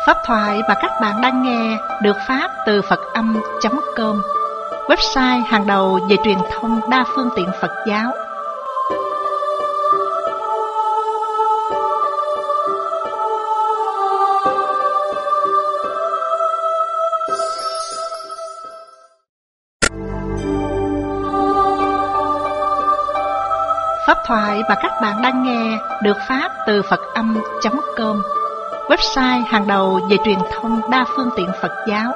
Pháp thoại mà các bạn đang nghe được phát từ Phật Âm.com, website hàng đầu về truyền thông đa phương tiện Phật giáo. Pháp thoại mà các bạn đang nghe được phát từ Phật Âm.com, website hàng đầu về truyền thông đa phương tiện Phật giáo.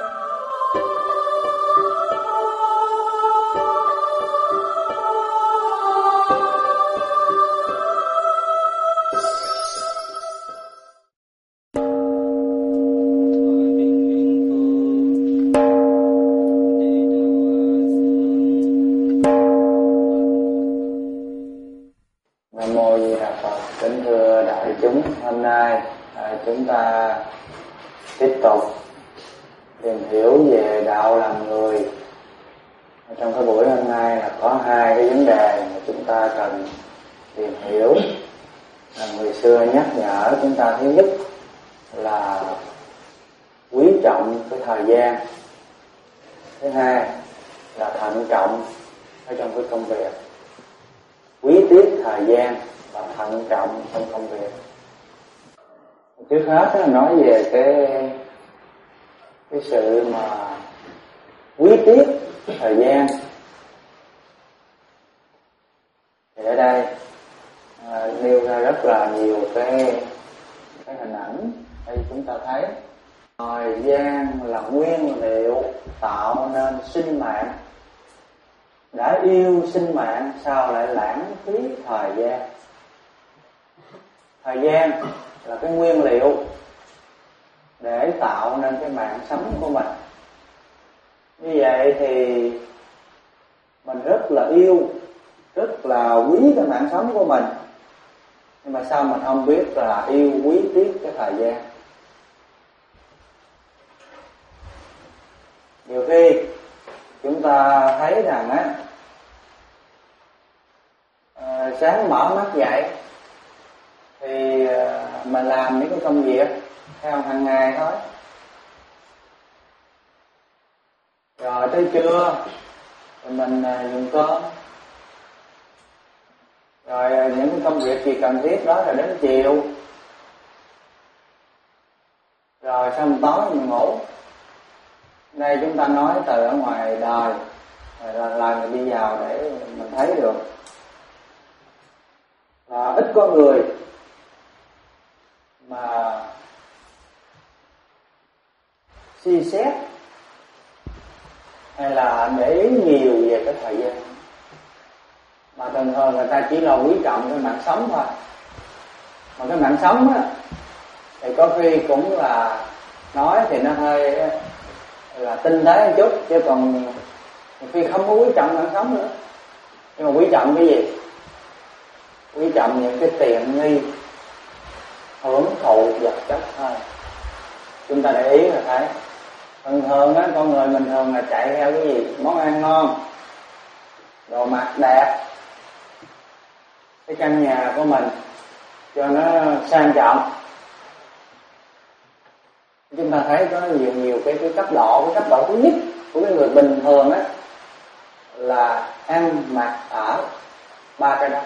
Nam mô Di Đà Phật. Kính thưa đại chúng, hôm nay chúng ta tiếp tục tìm hiểu về đạo làm người. Trong cái buổi hôm nay là có hai cái vấn đề mà chúng ta cần tìm hiểu. Người xưa nhắc nhở chúng ta, thứ nhất là quý trọng cái thời gian, thứ hai là thận trọng ở trong cái công việc. Quý tiếc thời gian và thận trọng trong công việc. Trước hết nó nói về cái sự mà quý tiếc thời gian. Thì ở đây nêu ra rất là nhiều cái hình ảnh đây chúng ta thấy. Thời gian là nguyên liệu tạo nên sinh mạng. Đã yêu sinh mạng sao lại lãng phí thời gian? Thời gian là cái nguyên liệu để tạo nên cái mạng sống của mình. Như vậy thì mình rất là yêu, rất là quý cái mạng sống của mình. Nhưng mà sao mình không biết là yêu quý tiếc cái thời gian? Nhiều khi chúng ta thấy rằng sáng mở mắt dậy thì mình làm những cái công việc theo hàng ngày thôi. Rồi tới trưa thì mình dùng cơm. Rồi những cái công việc gì cần thiết đó là đến chiều. Rồi xong tối mình ngủ. Đây chúng ta nói từ ở ngoài đời là người đi vào để mình thấy được là ít có người mà suy xét hay là để ý nhiều về cái thời gian, mà thường thường người ta chỉ là quý trọng cái mạng sống thôi. Mà cái mạng sống á thì có khi cũng là nói thì nó hơi là tinh tế một chút, chứ còn khi không có quý trọng mạng sống nữa. Nhưng mà quý trọng cái gì? Quý trọng những cái tiện nghi hưởng thụ vật chất thôi. Chúng ta để ý là thấy thường á, con người mình thường là chạy theo cái gì? Món ăn ngon, đồ mặc đẹp, cái căn nhà của mình cho nó sang trọng. Chúng ta thấy có nhiều cái cấp độ. Cái cấp độ thứ nhất của cái người bình thường á là ăn mặc ở ba cái đó.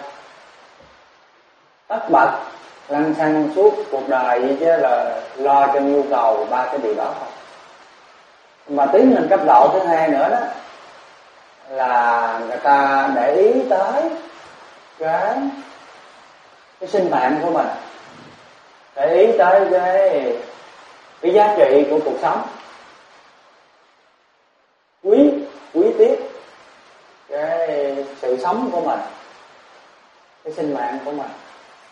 Tất bật lăn xăng suốt cuộc đời vậy chứ là lo cho nhu cầu ba cái điều đó thôi. Mà tiến lên cấp độ thứ hai nữa đó là người ta để ý tới cái sinh mạng của mình, để ý tới cái giá trị của cuộc sống, quý tiếc cái sự sống của mình, cái sinh mạng của mình.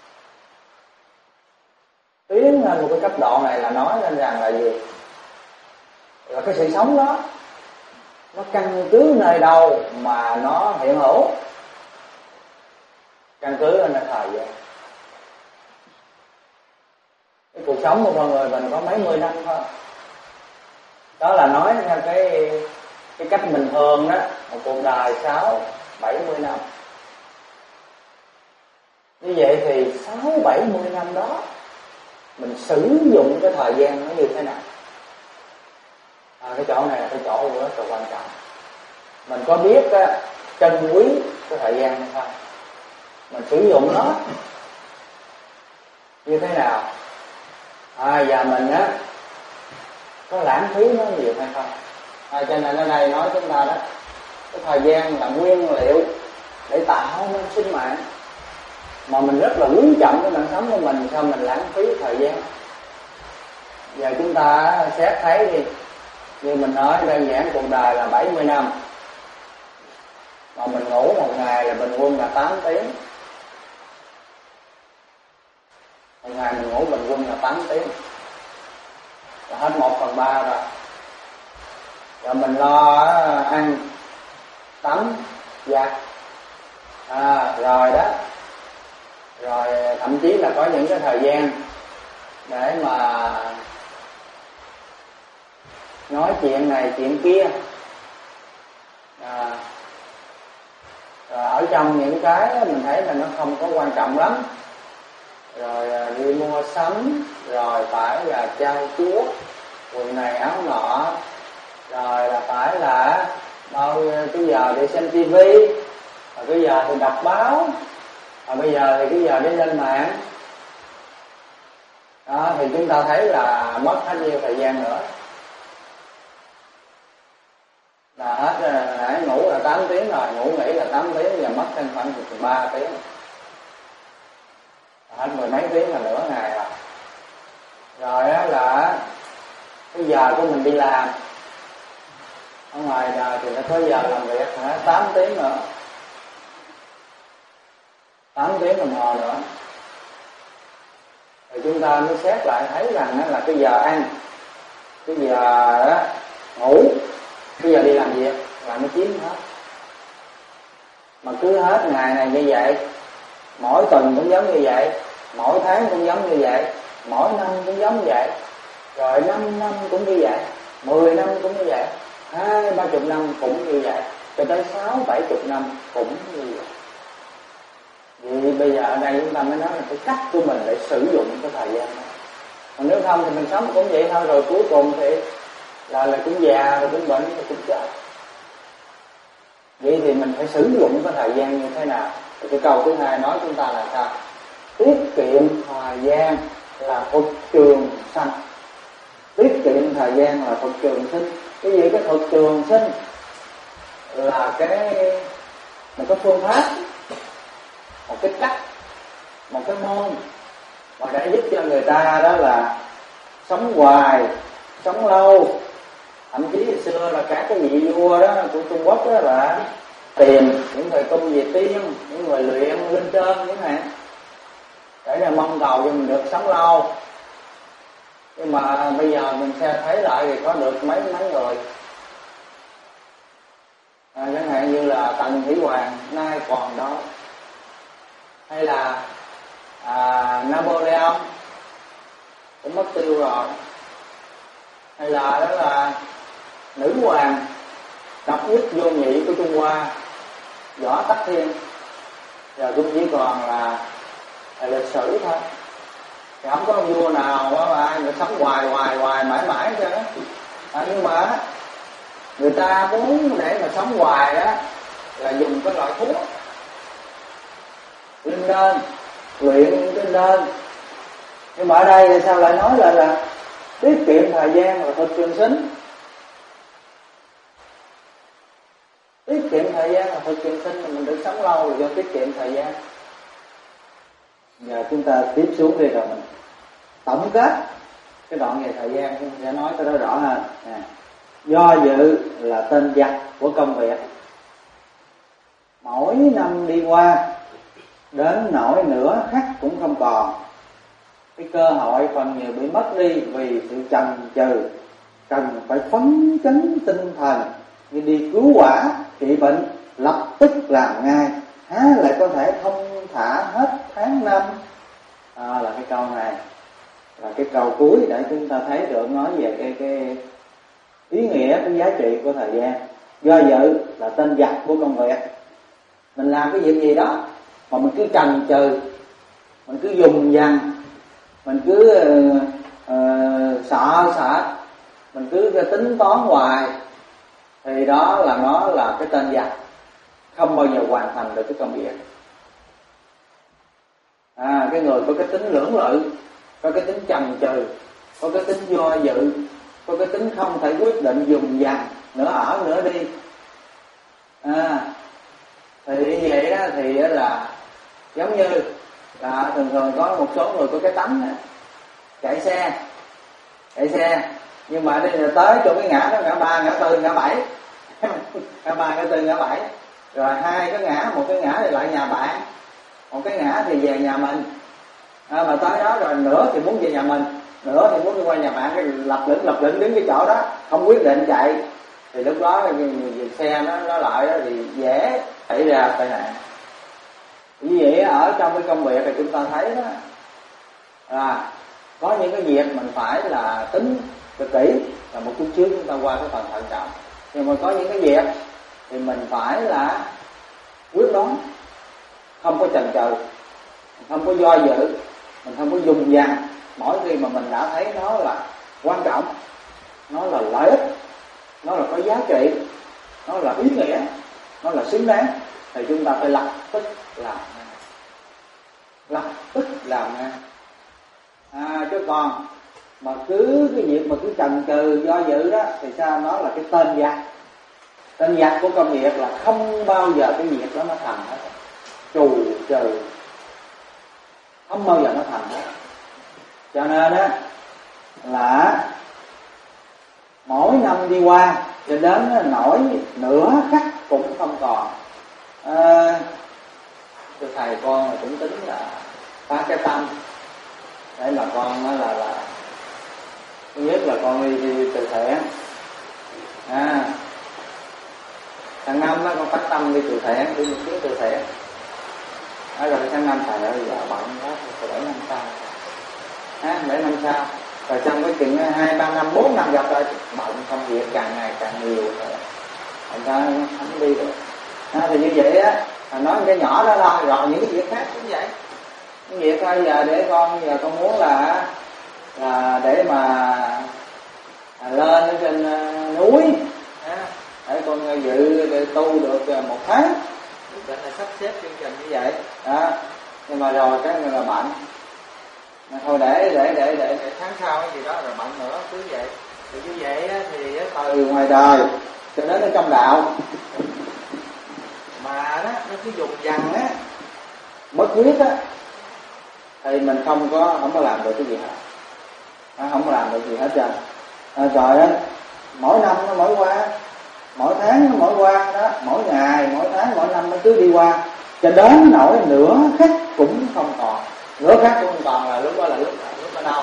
Tiến lên một cái cấp độ này là nói lên rằng là gì? Là cái sự sống đó nó căn cứ nơi đâu mà nó hiện hữu? Căn cứ lên thời gian. Cái cuộc sống của con người mình có mấy mươi năm thôi. Đó là nói theo cái cách bình thường đó, một cuộc đời 60-70 năm. Như vậy thì 60-70 năm đó mình sử dụng cái thời gian nó như thế nào. Cái chỗ này là cái chỗ rất là quan trọng. Mình có biết trân quý cái thời gian hay không, mình sử dụng nó như thế nào, và mình có lãng phí nó nhiều hay không. Cho nên ở đây nói chúng ta đó, cái thời gian là nguyên liệu để tạo nên sinh mạng, mà mình rất là quý trọng cái mạng sống của mình, sao mình lãng phí thời gian. Giờ chúng ta xét thấy đi, như mình nói đơn giản cuộc đời là 70 năm, mà mình ngủ một ngày là bình quân là 8 tiếng. Một ngày mình ngủ bình quân là 8 tiếng, là hết 1/3 rồi. Rồi mình lo ăn, tắm, giặt, rồi đó. Rồi thậm chí là có những cái thời gian để mà nói chuyện này chuyện kia. Rồi ở trong những cái mình thấy là nó không có quan trọng lắm, rồi đi mua sắm, rồi phải là trao chuốt quần này áo nọ, rồi là phải là bao cái giờ để xem tivi, rồi cái giờ thì đọc báo, rồi bây giờ thì cái giờ để lên mạng đó, thì chúng ta thấy là mất hết nhiêu thời gian nữa. Là hết, nãy ngủ là 8 tiếng rồi, ngủ nghỉ là 8 tiếng, giờ mất thêm khoảng 3 tiếng, hết 10 mấy tiếng là nửa ngày rồi. Rồi á là cái giờ của mình đi làm ở ngoài đời thì nó có giờ làm việc là 8 tiếng nữa, 8 tiếng đồng hồ nữa. Rồi chúng ta mới xét lại thấy rằng là cái giờ ăn, cái giờ đó ngủ, cái giờ đi làm việc là nó chiếm hết. Mà cứ hết ngày này như vậy, mỗi tuần cũng giống như vậy, mỗi tháng cũng giống như vậy, mỗi năm cũng giống như vậy, rồi 5 năm cũng như vậy, 10 năm cũng như vậy, 20-30 năm cũng như vậy, cho tới 60-70 năm cũng như vậy. Vì bây giờ ở đây chúng ta mới nói là cái cách của mình để sử dụng cái thời gian này. Còn nếu không thì mình sống cũng vậy thôi, rồi cuối cùng thì là cũng già, rồi cũng bệnh, rồi cũng chết. Vậy thì mình phải sử dụng cái thời gian như thế nào? Thì cái câu thứ hai nói chúng ta là sao? Tiết kiệm thời gian là thuật trường sanh. Tiết kiệm thời gian là thuật trường sinh. Cái gì cái thuật trường sinh là cái phương pháp, một cái cách, một cái môn mà để giúp cho người ta đó là sống hoài, sống lâu. Thậm chí hồi xưa là các cái vị vua đó của Trung Quốc đó là tìm những người cung về tiên, những người luyện linh trơn chẳng hạn, để là mong cầu cho mình được sống lâu. Nhưng mà bây giờ mình sẽ thấy lại thì có được mấy người, chẳng hạn như là Tần Thủy Hoàng nay còn đó, hay là Napoleon cũng mất tiêu rồi, hay là đó là nữ hoàng độc nhất vô nhị của Trung Hoa Võ Tắc Thiên, giờ cũng chỉ còn là lịch sử thôi. Thì không có vua nào mà ai mà sống hoài mãi mãi cho đó. Nhưng mà người ta muốn để mà sống hoài á là dùng cái loại thuốc linh đơn, luyện linh đơn. Nhưng mà ở đây thì sao lại nói là tiết kiệm thời gian là thuật trường sinh? Tiết kiệm thời gian là thuật trường sinh, là mình được sống lâu rồi do tiết kiệm thời gian. Giờ chúng ta tiếp xuống đi rồi mình tổng kết cái đoạn về thời gian, chúng ta sẽ nói cái đó rõ hơn. Do dự là tên giặc của công việc. Mỗi năm đi qua, đến nỗi nửa khắc cũng không còn. Cái cơ hội phần nhiều bị mất đi vì sự chần chừ. Cần phải phấn chấn tinh thần, như đi cứu quả, trị bệnh, lập tức làm ngay, há lại có thể thông thả hết tháng năm. Là cái câu này là cái câu cuối để chúng ta thấy được nói về cái ý nghĩa, cái giá trị của thời gian. Do dự là tên giặc của công việc. Mình làm cái việc gì đó mà mình cứ chần chừ, mình cứ dùng dằng, mình cứ sợ, mình cứ tính toán hoài, thì đó là nó là cái tên giặc, không bao giờ hoàn thành được cái công việc. Cái người có cái tính lưỡng lự, có cái tính chần chừ, có cái tính do dự, có cái tính không thể quyết định, dùng dằng, nửa ở nửa đi. Thì như vậy đó, thì là giống như là thường có một số người có cái tánh đó, chạy xe, nhưng mà đi tới chỗ cái ngã đó, ngã 3, ngã 4, ngã 7 ngã 3, ngã 4, ngã 7, rồi hai cái ngã, một cái ngã thì lại nhà bạn, một cái ngã thì về nhà mình. Mà tới đó rồi nửa thì muốn về nhà mình, nửa thì muốn đi qua nhà bạn, cái lập lĩnh đứng cái chỗ đó không quyết định chạy, thì lúc đó xe nó lại đó thì dễ xảy ra tai nạn. Như vậy ở trong cái công việc thì chúng ta thấy đó là có những cái việc mình phải là tính cực kỹ, là một chút trước chúng ta qua cái phần thận trọng, nhưng mà có những cái việc thì mình phải là quyết đoán, không có chần chừ, không có do dự, mình không có dùng dằng. Mỗi khi mà mình đã thấy nó là quan trọng, nó là lợi ích, nó là có giá trị, nó là ý nghĩa, nó là xứng đáng, thì chúng ta phải lập tức làm ngay. Chứ còn mà cứ cái việc mà cứ chần chừ do dự đó thì sao? Nó là cái tên giặc của công việc, là không bao giờ cái việc đó nó thành hết, trù trừ, không bao giờ nó thành hết. Cho nên đó là mỗi năm đi qua cho đến nổi nửa khắc cũng không còn. Thầy con cũng tính là phá cái tâm để mà con là thứ nhất là con đi từ thiện. Tháng 5 đó con phát tâm đi từ thiện, đi một chuyến từ thiện. Rồi tháng 5 thầy ơi giờ bận quá, rồi 7 năm sau. 7 năm sau. Rồi trong cái chừng 2, 3 năm, 4 năm gặp rồi bận công việc càng ngày càng nhiều rồi. Thành ra không đi được. Thì như vậy á, nói cái nhỏ đó thôi, rồi những cái việc khác cũng vậy. Cái việc thôi giờ để giờ con muốn là để mà lên ở trên núi để con dự để tu được 1 tháng, định là sắp xếp chương trình như vậy đó. Nhưng mà rồi cái người là bận, thôi để tháng sau cái gì đó rồi bận nữa, cứ vậy. Thì như vậy á, thì từ ngoài đời cho đến ở trong đạo mà đó nó cứ dùng dằng á, bất quyết á, thì mình không có làm được cái gì hết, không có làm được gì hết trơn. Rồi á, mỗi năm nó mỗi qua, mỗi tháng nó mỗi qua đó, mỗi ngày, mỗi tháng, mỗi năm nó cứ đi qua, cho đến nỗi nửa khắc cũng không còn. Nửa khắc cũng không còn là lúc đó là lúc ở đâu?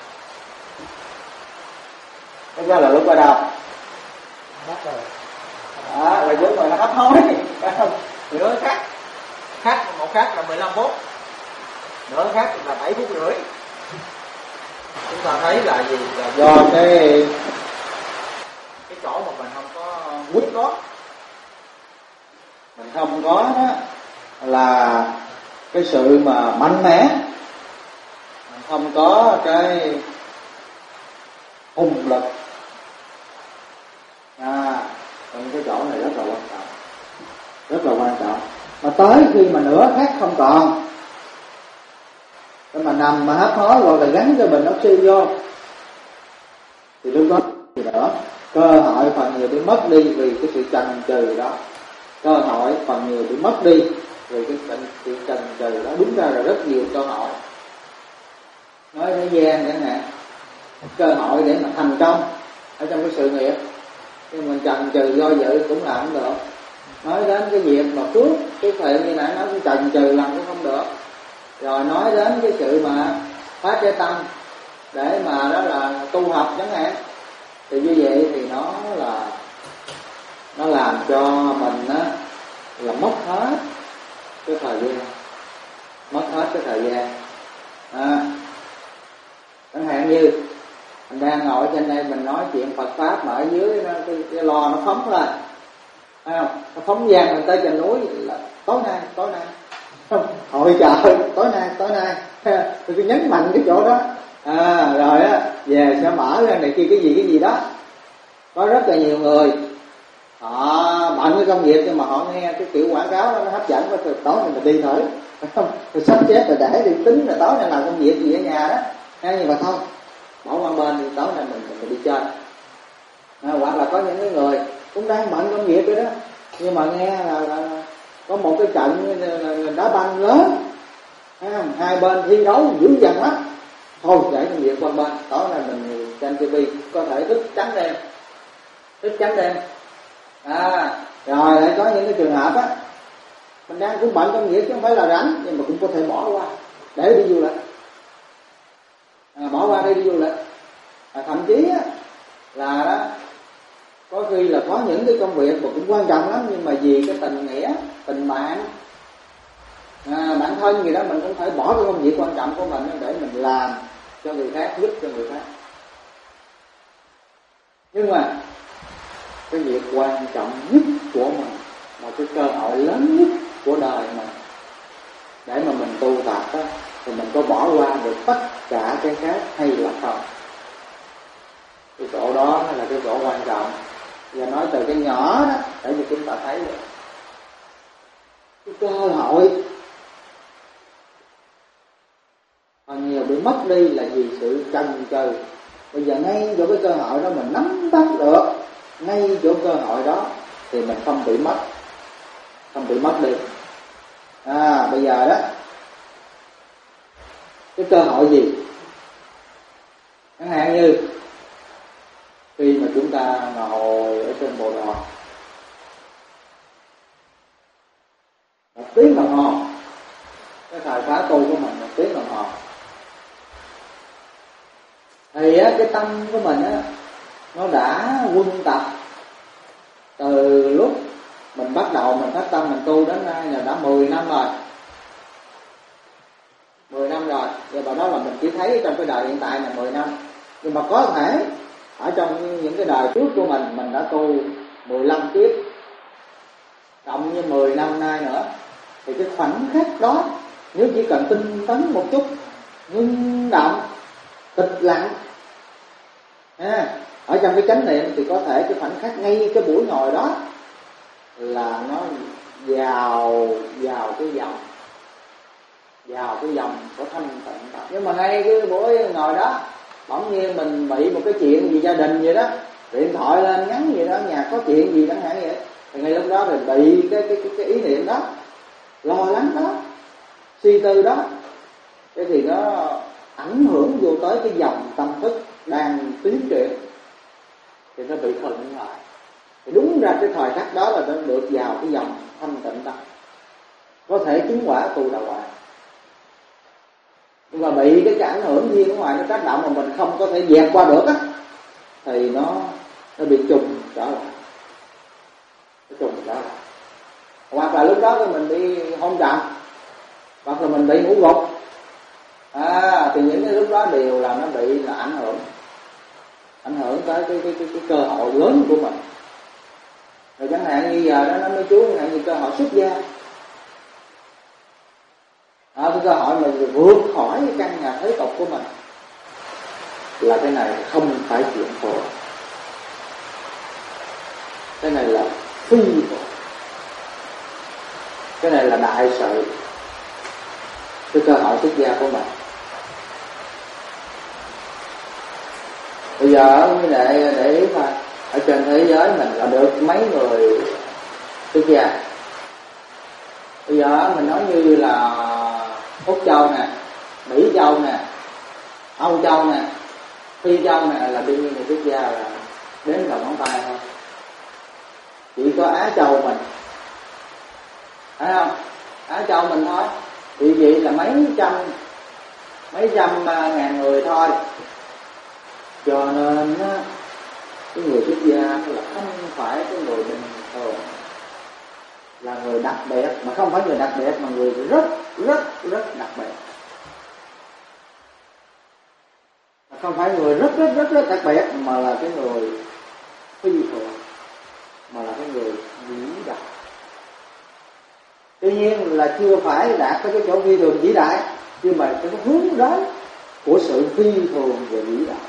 Lúc đó là lúc ở đâu? Mất rồi. Là chúng rồi nó hấp hối. Nửa khắc, một khắc là 15 phút, nửa khắc là 7 phút rưỡi. Chúng ta thấy là gì? Là do cái chỗ mà mình không có quyết đoán, mình không có đó là cái sự mà mạnh mẽ, mình không có cái hùng lực. Cái chỗ này rất là quan trọng. Mà tới khi mà nửa khắc không còn, cái mà nằm mà hấp hối rồi là gắn cho bình oxy vô, thì lúc đó thì nữa cơ hội phần nhiều bị mất đi vì cái sự chần chừ đó, cơ hội phần nhiều bị mất đi vì cái sự chần chừ đó. Đúng ra là rất nhiều cơ hội, nói thế gian chẳng hạn, cơ hội để mà thành công ở trong cái sự nghiệp, nhưng mình chần chừ do dự cũng làm không được. Nói đến cái việc mà phước, cái thiện như nãy nói cũng chần chừ làm cũng không được. Rồi nói đến cái sự mà phát cái tâm để mà đó là tu học chẳng hạn, thì như vậy thì nó làm cho mình á là mất hết cái thời gian, chẳng hạn như mình đang ngồi trên đây mình nói chuyện Phật pháp mà ở dưới cái lò nó phóng lên, thấy không? Nó phóng vang mình tới trên núi là tối nay hội chợ tối nay tôi cứ nhấn mạnh cái chỗ đó. Rồi á về sẽ mở ra này kia cái gì đó. Có rất là nhiều người họ bận cái công việc nhưng mà họ nghe cái kiểu quảng cáo đó nó hấp dẫn quá, từ tối này mình đi thử, rồi sắp xếp rồi để đi tính là tối nay làm công việc gì ở nhà đó, nhưng mà thôi bỏ qua bên thì tối nay mình đi chơi. Hoặc là có những cái người cũng đang bận công việc rồi đó, nhưng mà nghe là có một cái trận đá banh lớn, hai bên thi đấu dữ dằn lắm, thôi để công việc qua bên, tối nay mình trên TV có thể thức trắng đêm. Rồi lại có những cái trường hợp á, mình đang cũng bận công việc chứ không phải là rảnh, nhưng mà cũng có thể bỏ qua để đi du lịch, bỏ qua đi du lịch. Thậm chí á, là đó có khi là có những cái công việc mà cũng quan trọng lắm, nhưng mà vì cái tình nghĩa, tình bạn, bản thân gì đó mình cũng phải bỏ cái công việc quan trọng của mình để mình làm cho người khác, giúp cho người khác. Nhưng mà cái việc quan trọng nhất của mình, mà cái cơ hội lớn nhất của đời mình để mà mình tu tập đó, thì mình có bỏ qua được tất cả cái khác hay là không? Cái chỗ đó là cái chỗ quan trọng. Và nói từ cái nhỏ đó để cho chúng ta thấy được cái cơ hội còn nhiều bị mất đi là vì sự chần chừ. Bây giờ ngay chỗ cái cơ hội đó mình nắm bắt được, ngay chỗ cơ hội đó thì mình không bị mất đi. Bây giờ đó cái cơ hội gì? Chẳng hạn như khi mà chúng ta ngồi ở trên bộ đoàn 1 tiếng đồng hồ, cái thời khóa tu của mình 1 tiếng đồng hồ, thì á, cái tâm của mình á, nó đã quân tập từ lúc mình bắt đầu mình phát tâm mình tu đến nay là đã 10 năm rồi. 10 năm rồi, và vào đó là mình chỉ thấy trong cái đời hiện tại là 10 năm. Nhưng mà có thể ở trong những cái đời trước của mình đã tu 15 kiếp, cộng như 10 năm nay nữa, thì cái khoảnh khắc đó nếu chỉ cần tinh tấn một chút, ngưng động, tịch lặng, ở trong cái chánh niệm, thì có thể cái khoảnh khắc ngay cái buổi ngồi đó là nó vào cái dòng của thanh tịnh. Nhưng mà ngay cái buổi ngồi đó bỗng nhiên mình bị một cái chuyện gì gia đình vậy đó, điện thoại lên nhắn gì đó, nhà có chuyện gì chẳng hạn vậy, thì ngay lúc đó thì bị cái ý niệm đó, lo lắng đó, suy tư đó, cái thì nó ảnh hưởng vô tới cái dòng tâm thức đang tiến triển, thì nó bị khựng lại. Thì đúng ra cái thời khắc đó là nó được vào cái dòng thanh tịnh đó, có thể chứng quả tu đạo quả. Nhưng mà bị cái ảnh hưởng duyên ở ngoài nó tác động mà mình không có thể dẹp qua được á, thì nó bị trùng trở lại. Hoặc là lúc đó mình bị hôn trầm, hoặc là mình bị ngủ gục, thì những cái lúc đó đều là nó bị là ảnh hưởng tới cái cơ hội lớn của mình. Rồi chẳng hạn như giờ đó nó mới chú, chẳng hạn như cơ hội xuất gia, cái cơ hội mình vượt khỏi cái căn nhà thế tục của mình, là cái này không phải chuyện khổ, cái này là phi khổ, cái này là đại sự, cái cơ hội xuất gia của mình. Bây giờ để ý mà ở trên thế giới mình là được mấy người xuất gia. Bây giờ mình nói như là Úc Châu nè, Mỹ Châu nè, Âu Châu nè, Phi Châu nè, là đương nhiên người xuất gia là đến đầu ngón tay thôi. Chỉ có Á Châu mình, thấy không? Á Châu mình thôi, vì vậy là mấy trăm ngàn người thôi. Cho nên cái người xuất gia là không phải cái người bình thường, là người đặc biệt, mà không phải người đặc biệt mà người rất đặc biệt. Không phải người rất đặc biệt, mà là cái người phi thường, mà là cái người vĩ đại. Tuy nhiên là chưa phải đạt tới cái chỗ phi thường vĩ đại, nhưng mà cái hướng đến của sự phi thường và vĩ đại.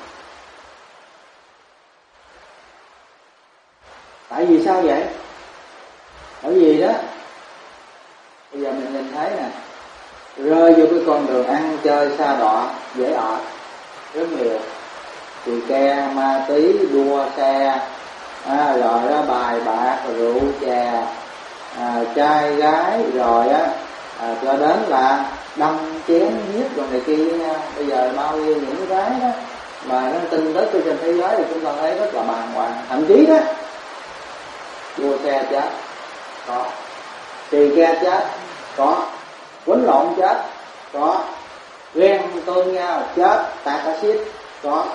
Tại vì sao vậy? Bởi vì đó, bây giờ mình nhìn thấy nè, rơi vô cái con đường ăn chơi xa đọa dễ ở rất nhiều, tỳ ke, ma tí, đua xe, rồi đó bài bạc, rượu chè, trai gái, rồi cho đến là đâm chém giết rồi này kia. Bây giờ bao nhiêu những cái đó mà nó tin tức trên thế giới thì chúng ta thấy rất là bàng hoàng. Thậm chí đó đua xe chết có, tỳ ke chết có, quýnh lộn chết có, ghen tuông nhau chết, tạt axit có,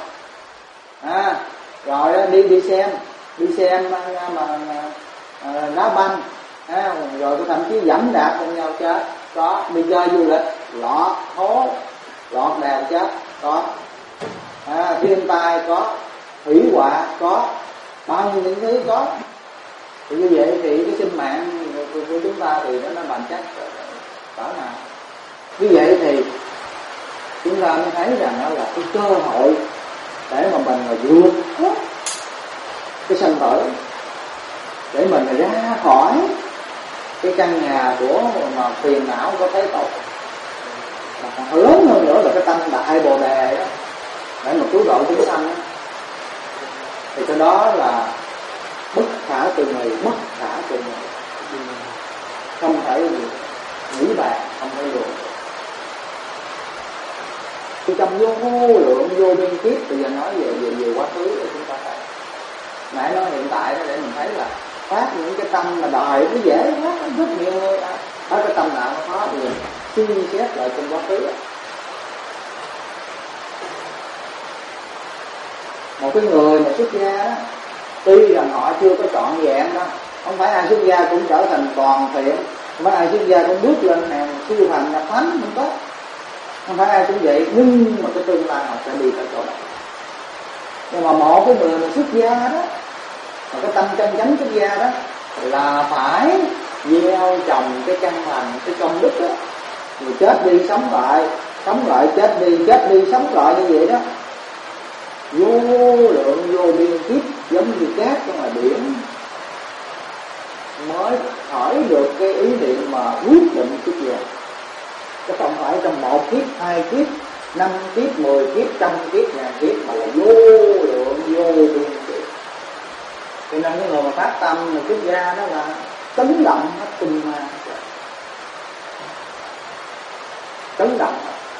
rồi đó, đi xem mà đá banh, rồi thậm chí dẫm đạp cùng nhau chết có, đi chơi du lịch lọt hố lọt đèo chết có, thiên tai có, thủy họa có, bao nhiêu những thứ có. Thì như vậy thì cái sinh mạng của chúng ta thì nó bền chắc cỡ nào. Như vậy thì chúng ta mới thấy rằng đó là cái cơ hội để mà mình là vượt thoát cái sanh tử, để mình ra khỏi cái căn nhà của mà phiền não có thế tục, mà còn lớn hơn nữa là cái tâm đại bồ đề đó, để mà cứu độ chúng sanh đó. Thì cái đó là bất khả tư nghị, bất khả tư nghị, không thể nghĩ bàn, không thể luận. Thì trong vô lượng vô biên kiếp, bây giờ nói về quá khứ để chúng ta thấy. Nãy nói hiện tại đó để mình thấy là phát những cái tâm mà đời nó dễ quá, rất nhiều người ở cái tâm nào nó khó, thì suy xét lại trong quá khứ. Một cái người mà xuất gia đó, tuy rằng họ chưa có trọn vẹn đó, không phải ai xuất gia cũng trở thành toàn thiện, không phải ai xuất gia cũng bước lên hàng siêu thành nhập thánh, không có, không phải ai cũng vậy, nhưng mà cái tương lai họ sẽ đi tới chỗ đó. Nhưng mà một cái người mà xuất gia đó, mà cái tâm chân chánh xuất gia đó, là phải gieo trồng cái căn lành, cái công đức đó, rồi chết đi sống lại, chết đi sống lại như vậy đó, vô lượng vô biên kiếp, giống như cát trong là biển, mới khởi được cái ý niệm mà quyết định xuất gia. Chứ không phải trong 1 kiếp, 2 kiếp, 5 kiếp, 10 kiếp, 100 kiếp, 1000 kiếp, mà là vô lượng vô biên kiếp. Cho nên cái người mà phát tâm mà xuất gia đó là chấn động hết tinh ma, chấn động.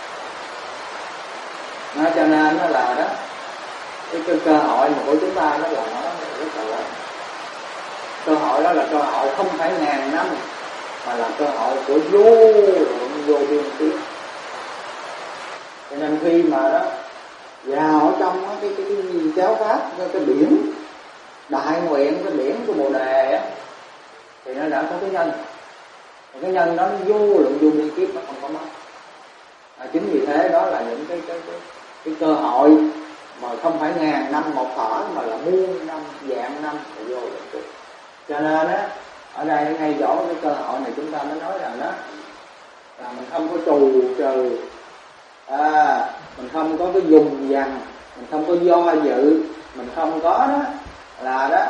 Cho nên nó là đó, cái cơ hội mà của chúng ta đó là nó rất là lớn. Cơ hội đó là cơ hội không phải ngàn năm, mà là cơ hội của vô lượng vô biên kiếp. Cho nên khi mà đó vào ở trong cái giáo pháp, cái biển đại nguyện, cái biển của Bồ Đề á, thì nó đã có cái nhân. Cái nhân đó vô lượng vô biên kiếp nó không có mất. Chính vì thế đó là những cái cơ hội mà không phải ngàn năm một thở, mà là muôn năm, vạn năm vô lượng kiếp. Cho nên á, ở đây ngay chỗ cái cơ hội này chúng ta mới nói rằng đó là mình không có trù trừ, mình không có cái dùng dằn, mình không có do dự, mình không có đó là đó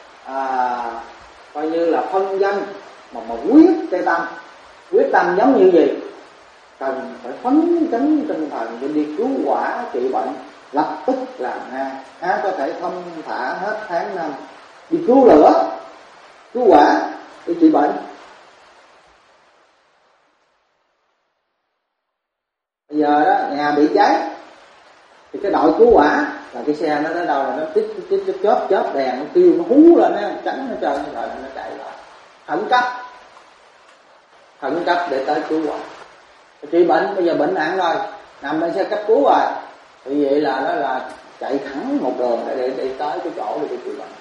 coi như là phân danh, mà quyết tâm giống như gì, cần phải phấn chấn tinh thần để đi cứu quả trị bệnh, lập tức làm ngay, có thể thông thả hết tháng năm đi cứu lửa, cứu quả để trị bệnh. Bây giờ đó nhà bị cháy thì cái đội cứu hỏa là cái xe nó tới đâu là nó tích chớp đèn, nó kêu, nó hú lên, nó tránh nó trơn rồi nó chạy lại khẩn cấp để tới cứu hỏa trị bệnh. Bây giờ bệnh nặng rồi, nằm lên xe cấp cứu rồi, thì vậy là nó là chạy thẳng một đường để đi tới cái chỗ để trị bệnh.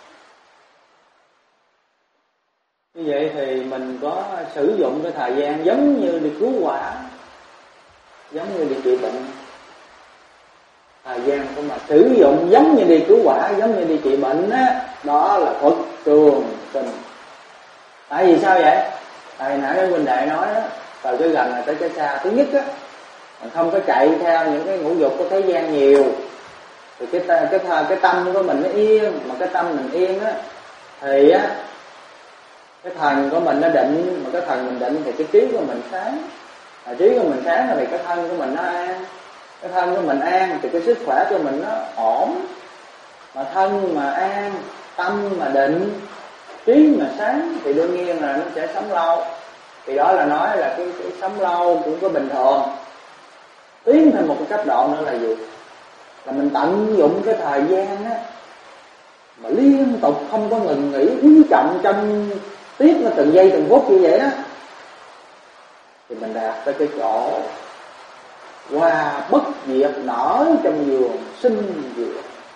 Như vậy thì mình có sử dụng cái thời gian giống như đi cứu hỏa, giống như đi trị bệnh. Thời gian của mà sử dụng giống như đi cứu hỏa, giống như đi trị bệnh á, đó là thuật trường sinh. Tại vì sao vậy? Tại nãy cái huynh đệ nói đó, từ cái gần này tới cái xa. Thứ nhất á, mình không có chạy theo những cái ngũ dục của thế gian nhiều, thì cái tâm của mình nó yên. Mà cái tâm mình yên á thì á cái thần của mình nó định, mà cái thần mình định thì cái trí của mình sáng. Mà trí của mình sáng thì cái thân của mình nó an. Cái thân của mình an thì cái sức khỏe của mình nó ổn. Mà thân mà an, tâm mà định, trí mà sáng thì đương nhiên là nó sẽ sống lâu. Thì đó là nói là cái sống lâu cũng có bình thường. Tiến thêm một cái cấp độ nữa là gì? Là mình tận dụng cái thời gian á mà liên tục không có ngừng nghỉ, quý trọng trong tiếp nó từng giây từng phút như vậy đó, thì mình đạt tới cái chỗ hoa bất diệt nở trong vườn sinh diệt.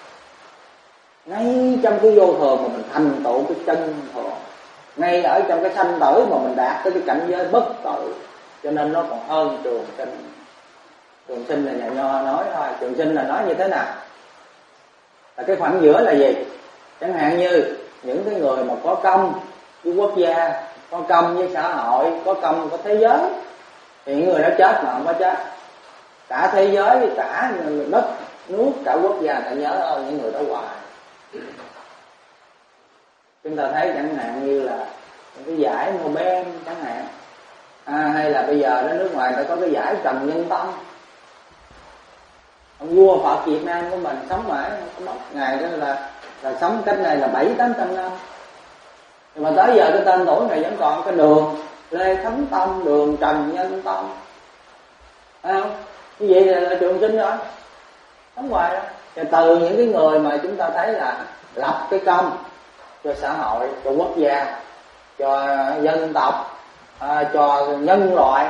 Ngay trong cái vô thường mà mình thành tựu cái chân thường, ngay ở trong cái sanh tử mà mình đạt tới cái cảnh giới bất tử. Cho nên nó còn hơn trường sinh. Trường sinh là nhà Nho nói thôi. Trường sinh là nói như thế nào? Là cái khoảng giữa là gì? Chẳng hạn như những cái người mà có công với quốc gia, có công với xã hội, có công có thế giới, thì những người đó chết mà không có chết. Cả thế giới, cả đất nước, cả quốc gia ta nhớ ơn những người đó hoài. Chúng ta thấy chẳng hạn như là cái giải Nobel chẳng hạn, hay là bây giờ ở nước ngoài ta có cái giải Trần Nhân Tông. Ông vua Phật Việt Nam của mình sống mãi, ngày đó là sống cách này là 700-800 năm. Nhưng mà tới giờ cái tên tuổi này vẫn còn, cái đường Lê Thánh Tông, đường Trần Nhân Tông, thấy không? Như vậy là trường sinh rồi, sống hoài đó. Và từ những cái người mà chúng ta thấy là lập cái công cho xã hội, cho quốc gia, cho dân tộc, cho nhân loại,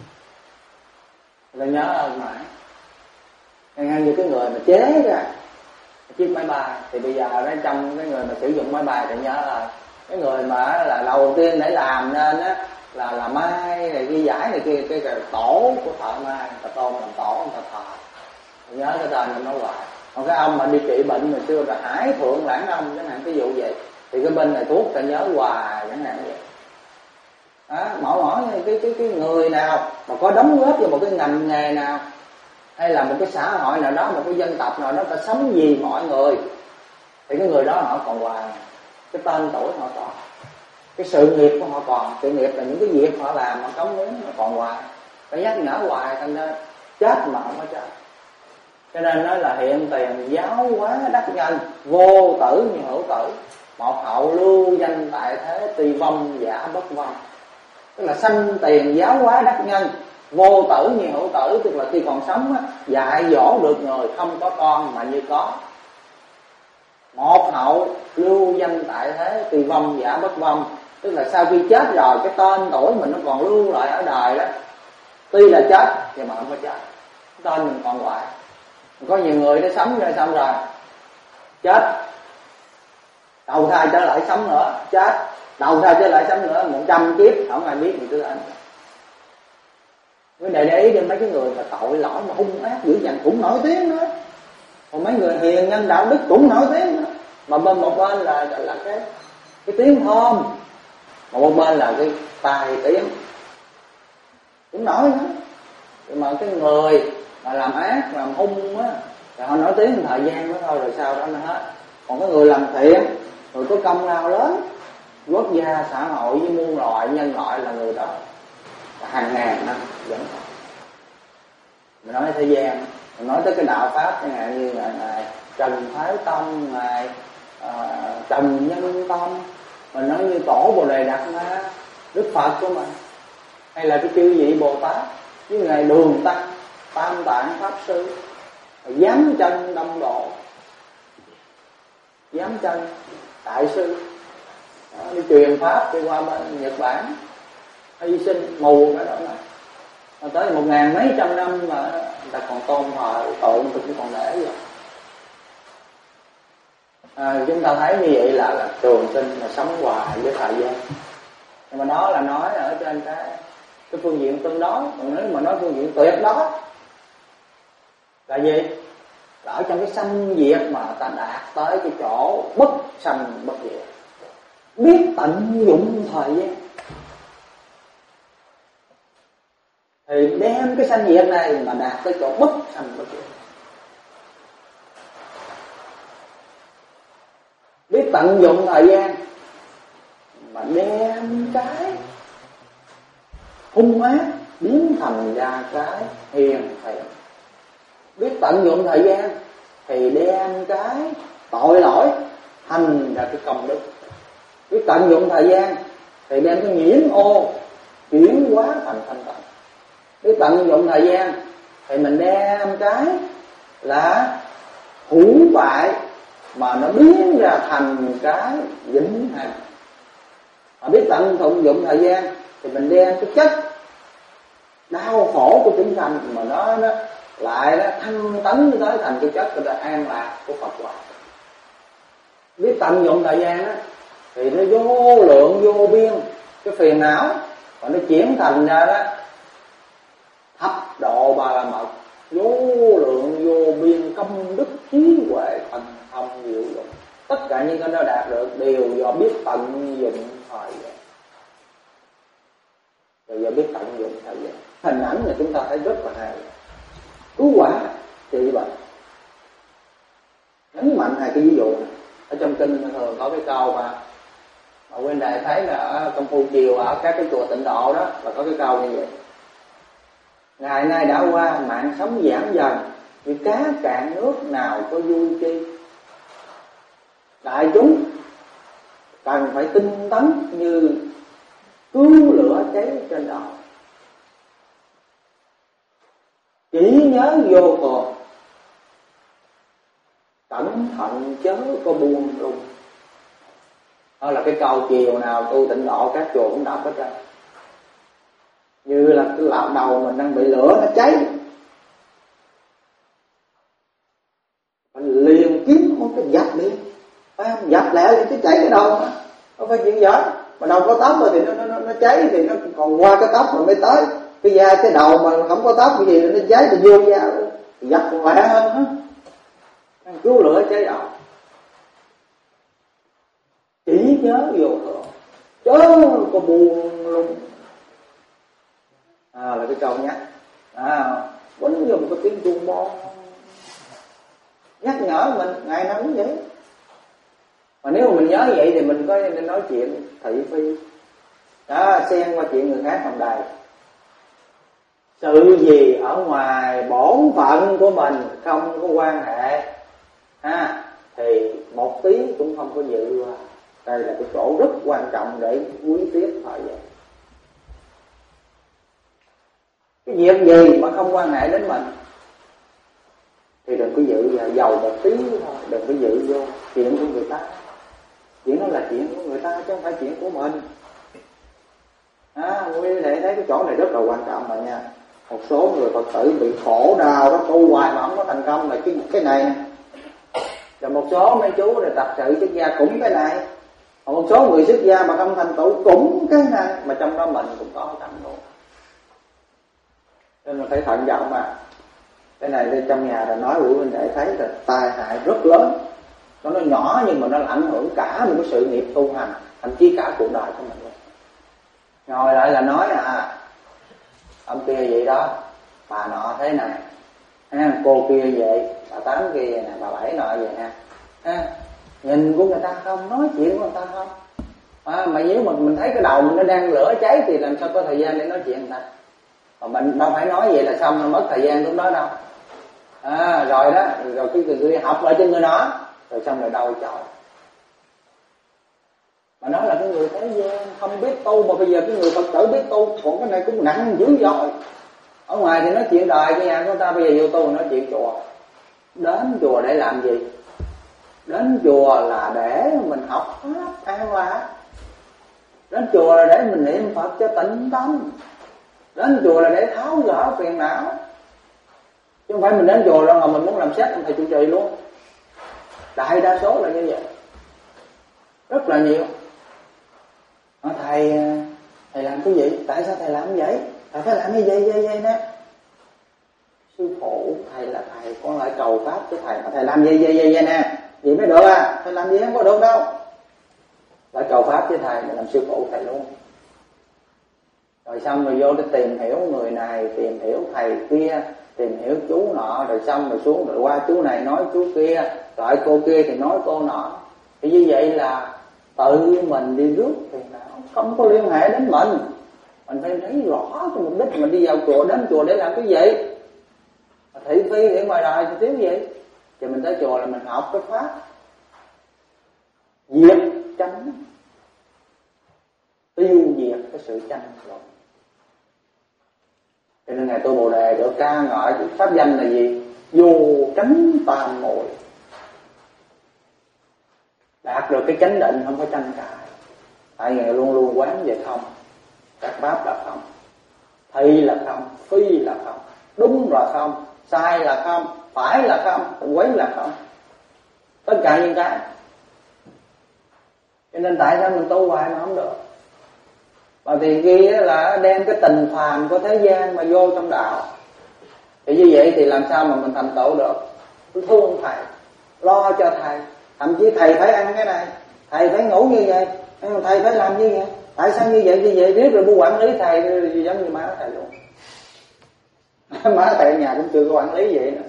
là nhớ ơn mãi. Ngay như cái người mà chế ra chiếc máy bay, thì bây giờ đó trong cái người mà sử dụng máy bay thì nhớ là cái người mà là đầu tiên để làm nên á là Mai này, cái giải này kia, cái tổ của thợ Mai, người ta tôn làm tổ, người ta thờ, nhớ cái tên nó hoài. Còn cái ông mà đi trị bệnh hồi xưa là Hải Thượng Lãng Ông chẳng hạn, ví dụ vậy, thì cái bên này thuốc ta nhớ hoài chẳng hạn vậy. Mỗi cái người nào mà có đóng góp vào một cái ngành nghề nào, hay là một cái xã hội nào đó, một cái dân tộc nào đó, ta sống vì mọi người, thì cái người đó họ còn hoài, cái tên tuổi họ còn, cái sự nghiệp của họ còn. Sự nghiệp là những cái việc họ làm, họ cống hiến, nó còn hoài, phải nhắc nhở hoài, thành ra chết mà không có chết. Cho nên nói là hiện tiền giáo hóa đắc nhân, vô tử như hữu tử, một hậu lưu danh tại thế, tùy vong giả bất vong. Tức là sanh tiền giáo hóa đắc nhân, vô tử như hữu tử, tức là khi còn sống á, dạy dỗ được người, không có con mà như có. Một hậu lưu danh tại thế, tùy vong giả bất vong, tức là sau khi chết rồi cái tên tuổi mình nó còn lưu lại ở đời đó. Tuy là chết nhưng mà không có chết, tên mình còn hoài. Có nhiều người nó sống rồi xong rồi chết, đầu thai trở lại sống nữa, chết, đầu thai trở lại sống nữa, 100 kiếp không ai biết gì tới anh. Vấn đề để ý đến mấy cái người mà tội lỗi mà hung ác dữ dằn cũng nổi tiếng nữa. Còn mấy người hiền nhân đạo đức cũng nổi tiếng nữa. Mà bên một bên là cái tiếng thơm, mà một bên là cái tài tiếng cũng nổi nữa. Mà cái người mà làm ác, làm hung á, thì họ nổi tiếng một thời gian đó thôi, rồi sau đó nó hết. Còn cái người làm thiện, người có công lao lớn, quốc gia, xã hội với muôn loài, nhân loại là người đó hàng ngàn năm vẫn còn. Mình nói thế gian, mình nói tới cái đạo pháp chẳng hạn như ngài Trần Thái Tông, ngài Trần Nhân Tông, mình nói như tổ Bồ Đề Đạt Ma, Đức Phật của mình, hay là cái chư vị Bồ Tát với ngài Đường Tăng, Tam Tạng Pháp Sư, giám chân Đông Độ, giám chân Đại Sư, đi truyền pháp đi qua bên Nhật Bản, hy sinh mù cái đó này. Mà tới 1000 mấy trăm năm mà người ta còn tôn thờ tượng, tôi cũng còn để rồi. Chúng ta thấy như vậy là trường sinh là sống hoài với thời gian. Nhưng mà đó là nói ở trên cái phương diện tương đối. Còn nếu mà nói phương diện tuyệt đối là gì? Là ở trong cái sanh diệt mà ta đạt tới cái chỗ bất sanh bất diệt, biết tận dụng thời gian. thì đem cái sanh diệt này mà đạt tới chỗ bất sanh bất diệt. Biết tận dụng thời gian mà đem cái hung ác biến thành ra cái hiền thiện. Biết tận dụng thời gian thì đem cái tội lỗi thành ra cái công đức. Biết tận dụng thời gian thì đem cái nhiễm ô chuyển hóa thành thanh tịnh. Biết tận dụng thời gian thì mình đem cái là hữu bại mà nó biến ra thành cái vĩnh hằng. Mà biết tận dụng thời gian thì mình đem cái chất đau khổ của chúng sanh mà nó lại nó thăng tấn tới thành cái chất của an lạc của Phật quả. Biết tận dụng thời gian đó thì nó vô lượng vô biên cái phiền não và nó chuyển thành ra đó thập độ Ba La Mật, vô lượng vô biên công đức trí huệ thần thông diệu dụng. Tất cả những cái đó đạt được đều do biết tận dụng thời gian. Rồi do biết tận dụng thời gian. Hình ảnh là chúng ta thấy rất là hay. Cứu quả trị bệnh. Nhấn mạnh hai cái ví dụ này. Ở trong kinh thường có cái câu mà Nguyên Đại thấy là ở trong Phu Chiều ở các cái chùa Tịnh Độ đó là có cái câu như vậy: ngày nay đã qua, mạng sống giảm dần, vì cá cạn nước nào có vui chi. Đại chúng cần phải tinh tấn như cứu lửa cháy trên đầu, chỉ nhớ vô thường, cẩn thận chớ có buông lung. Đó là cái câu chiều nào tu Tịnh Độ các chùa cũng đọc hết trơn. Như là cái lạo đầu mình đang bị lửa nó cháy, mình liền kiếm một cái dập đi, dập lẹ lên cái cháy cái đầu mà. Không phải chuyện giỡn. Mà đầu có tóc rồi thì nó cháy thì nó còn qua cái tóc rồi mới tới. Cái da cái đầu mà không có tóc cái gì nó cháy thì vô da thì dập còn lẹ hơn hết. Cứu lửa cháy đầu, chỉ nhớ vô thường, chớ có buông lung. Là cái câu nhắc. Quấn dùng cái tiếng chuông bon nhắc nhở mình ngày nào cũng vậy. Mà nếu mà mình nhớ vậy thì mình có nên nói chuyện thị phi xen qua chuyện người khác làm đầy. Sự gì ở ngoài bổn phận của mình không có quan hệ thì một tí cũng không có dự. Đây là cái chỗ rất quan trọng để quý tiếp thời gian. Cái việc gì mà không quan hệ đến mình thì đừng có dự vào, giàu một tí thôi, đừng có dự vô chuyện của người ta. Chuyện đó là chuyện của người ta chứ không phải chuyện của mình. Quý để thấy cái chỗ này rất là quan trọng mà nha. Một số người Phật tử bị khổ đau đó, tu hoài mà không có thành công là cái này nè. Và một số mấy chú là tập sự xuất gia cũng cái này. Một số người xuất gia mà không thành tựu cũng cái này. Mà trong đó mình cũng có thành tựu. Nên là phải thận trọng mà. Cái này đây trong nhà là nói Quý huynh đệ thấy là tai hại rất lớn. Nó nhỏ nhưng mà nó ảnh hưởng cả một cái sự nghiệp tu hành, thậm chí cả cuộc đời của mình. Ngồi lại là nói ông kia vậy đó, bà nọ thế này, cô kia vậy, bà Tám kia vậy nè, bà Bảy nọ vậy nè. Nhìn của người ta không, nói chuyện của người ta không. Mà nếu mà mình thấy cái đầu mình nó đang lửa cháy thì làm sao có thời gian để nói chuyện người ta. Mà mình đâu phải nói vậy là xong, nó mất thời gian lúc đó đâu. Rồi đó, rồi cái người học lại cho người đó, rồi xong rồi đâu chọi. Mà nó là cái người thế gian không biết tu, mà bây giờ cái người Phật tử biết tu, còn cái này cũng nặng dữ dội. Ở ngoài thì nói chuyện đời, cái nhà của ta bây giờ vô tu nói chuyện chùa. Đến chùa để làm gì? Đến chùa là để mình học pháp an lạc. Đến chùa là để mình niệm Phật cho tịnh tâm. Đến chùa là để tháo gỡ phiền não. Chứ không phải mình đến chùa rồi mà mình muốn làm sách thầy trụ trì luôn. Đại đa số là như vậy. Rất là nhiều. Thầy làm cái gì? Tại sao thầy làm vậy? Thầy phải làm như vậy nè. Sư phụ, thầy là thầy, con lại cầu pháp cho thầy. Mà thầy làm vậy nè. Vậy mới được thầy làm gì không có được đâu. Lại cầu pháp với thầy mà làm sư phụ thầy luôn. Rồi xong rồi vô để tìm hiểu người này, tìm hiểu thầy kia, tìm hiểu chú nọ, rồi xong rồi xuống rồi qua chú này nói chú kia, rồi cô kia thì nói cô nọ. Thì như vậy là tự mình đi rước thì nó không có liên hệ đến mình. Mình phải thấy rõ cái mục đích mình đi vào chùa, đến chùa để làm cái gì. Thị phi ở ngoài đời thì thiếu gì. Thì mình tới chùa là mình học cái pháp diệt chánh, tiêu diệt cái sự tranh luận. Cho nên Ngài Tu Bồ Đề được ca ngợi pháp danh là gì? Vô cánh tam muội. Đạt được cái chánh định không có tranh cãi. Tại Ngài luôn luôn quán về không. Các pháp là không, thi là không, phi là không, đúng là không, sai là không, phải là không, quấy là không. Tất cả những cái. Cho nên tại sao mình tu hoài mà không được? Mà thì kia là đem cái tình phàm của thế gian mà vô trong đạo. Thì như vậy thì làm sao mà mình thành tựu được? Tôi thương thầy, lo cho thầy. Thậm chí thầy phải ăn cái này, thầy phải ngủ như vậy, thầy phải làm như vậy. Tại sao như vậy biết rồi mua quản lý thầy giống như má thầy luôn. Má thầy ở nhà cũng chưa có quản lý vậy nữa.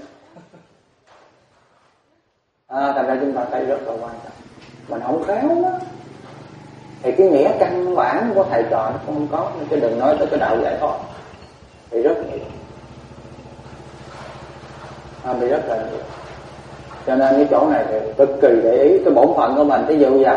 Thành ra chúng ta thấy rất là quan trọng. Mình không khéo đó thì cái nghĩa căn bản của thầy trò nó không có. Chứ đừng nói tới cái đạo giải thoát thì rất nhiều, bị rất là nhiều. Cho nên cái chỗ này thì cực kỳ để ý cái bổn phận của mình. Ví dụ như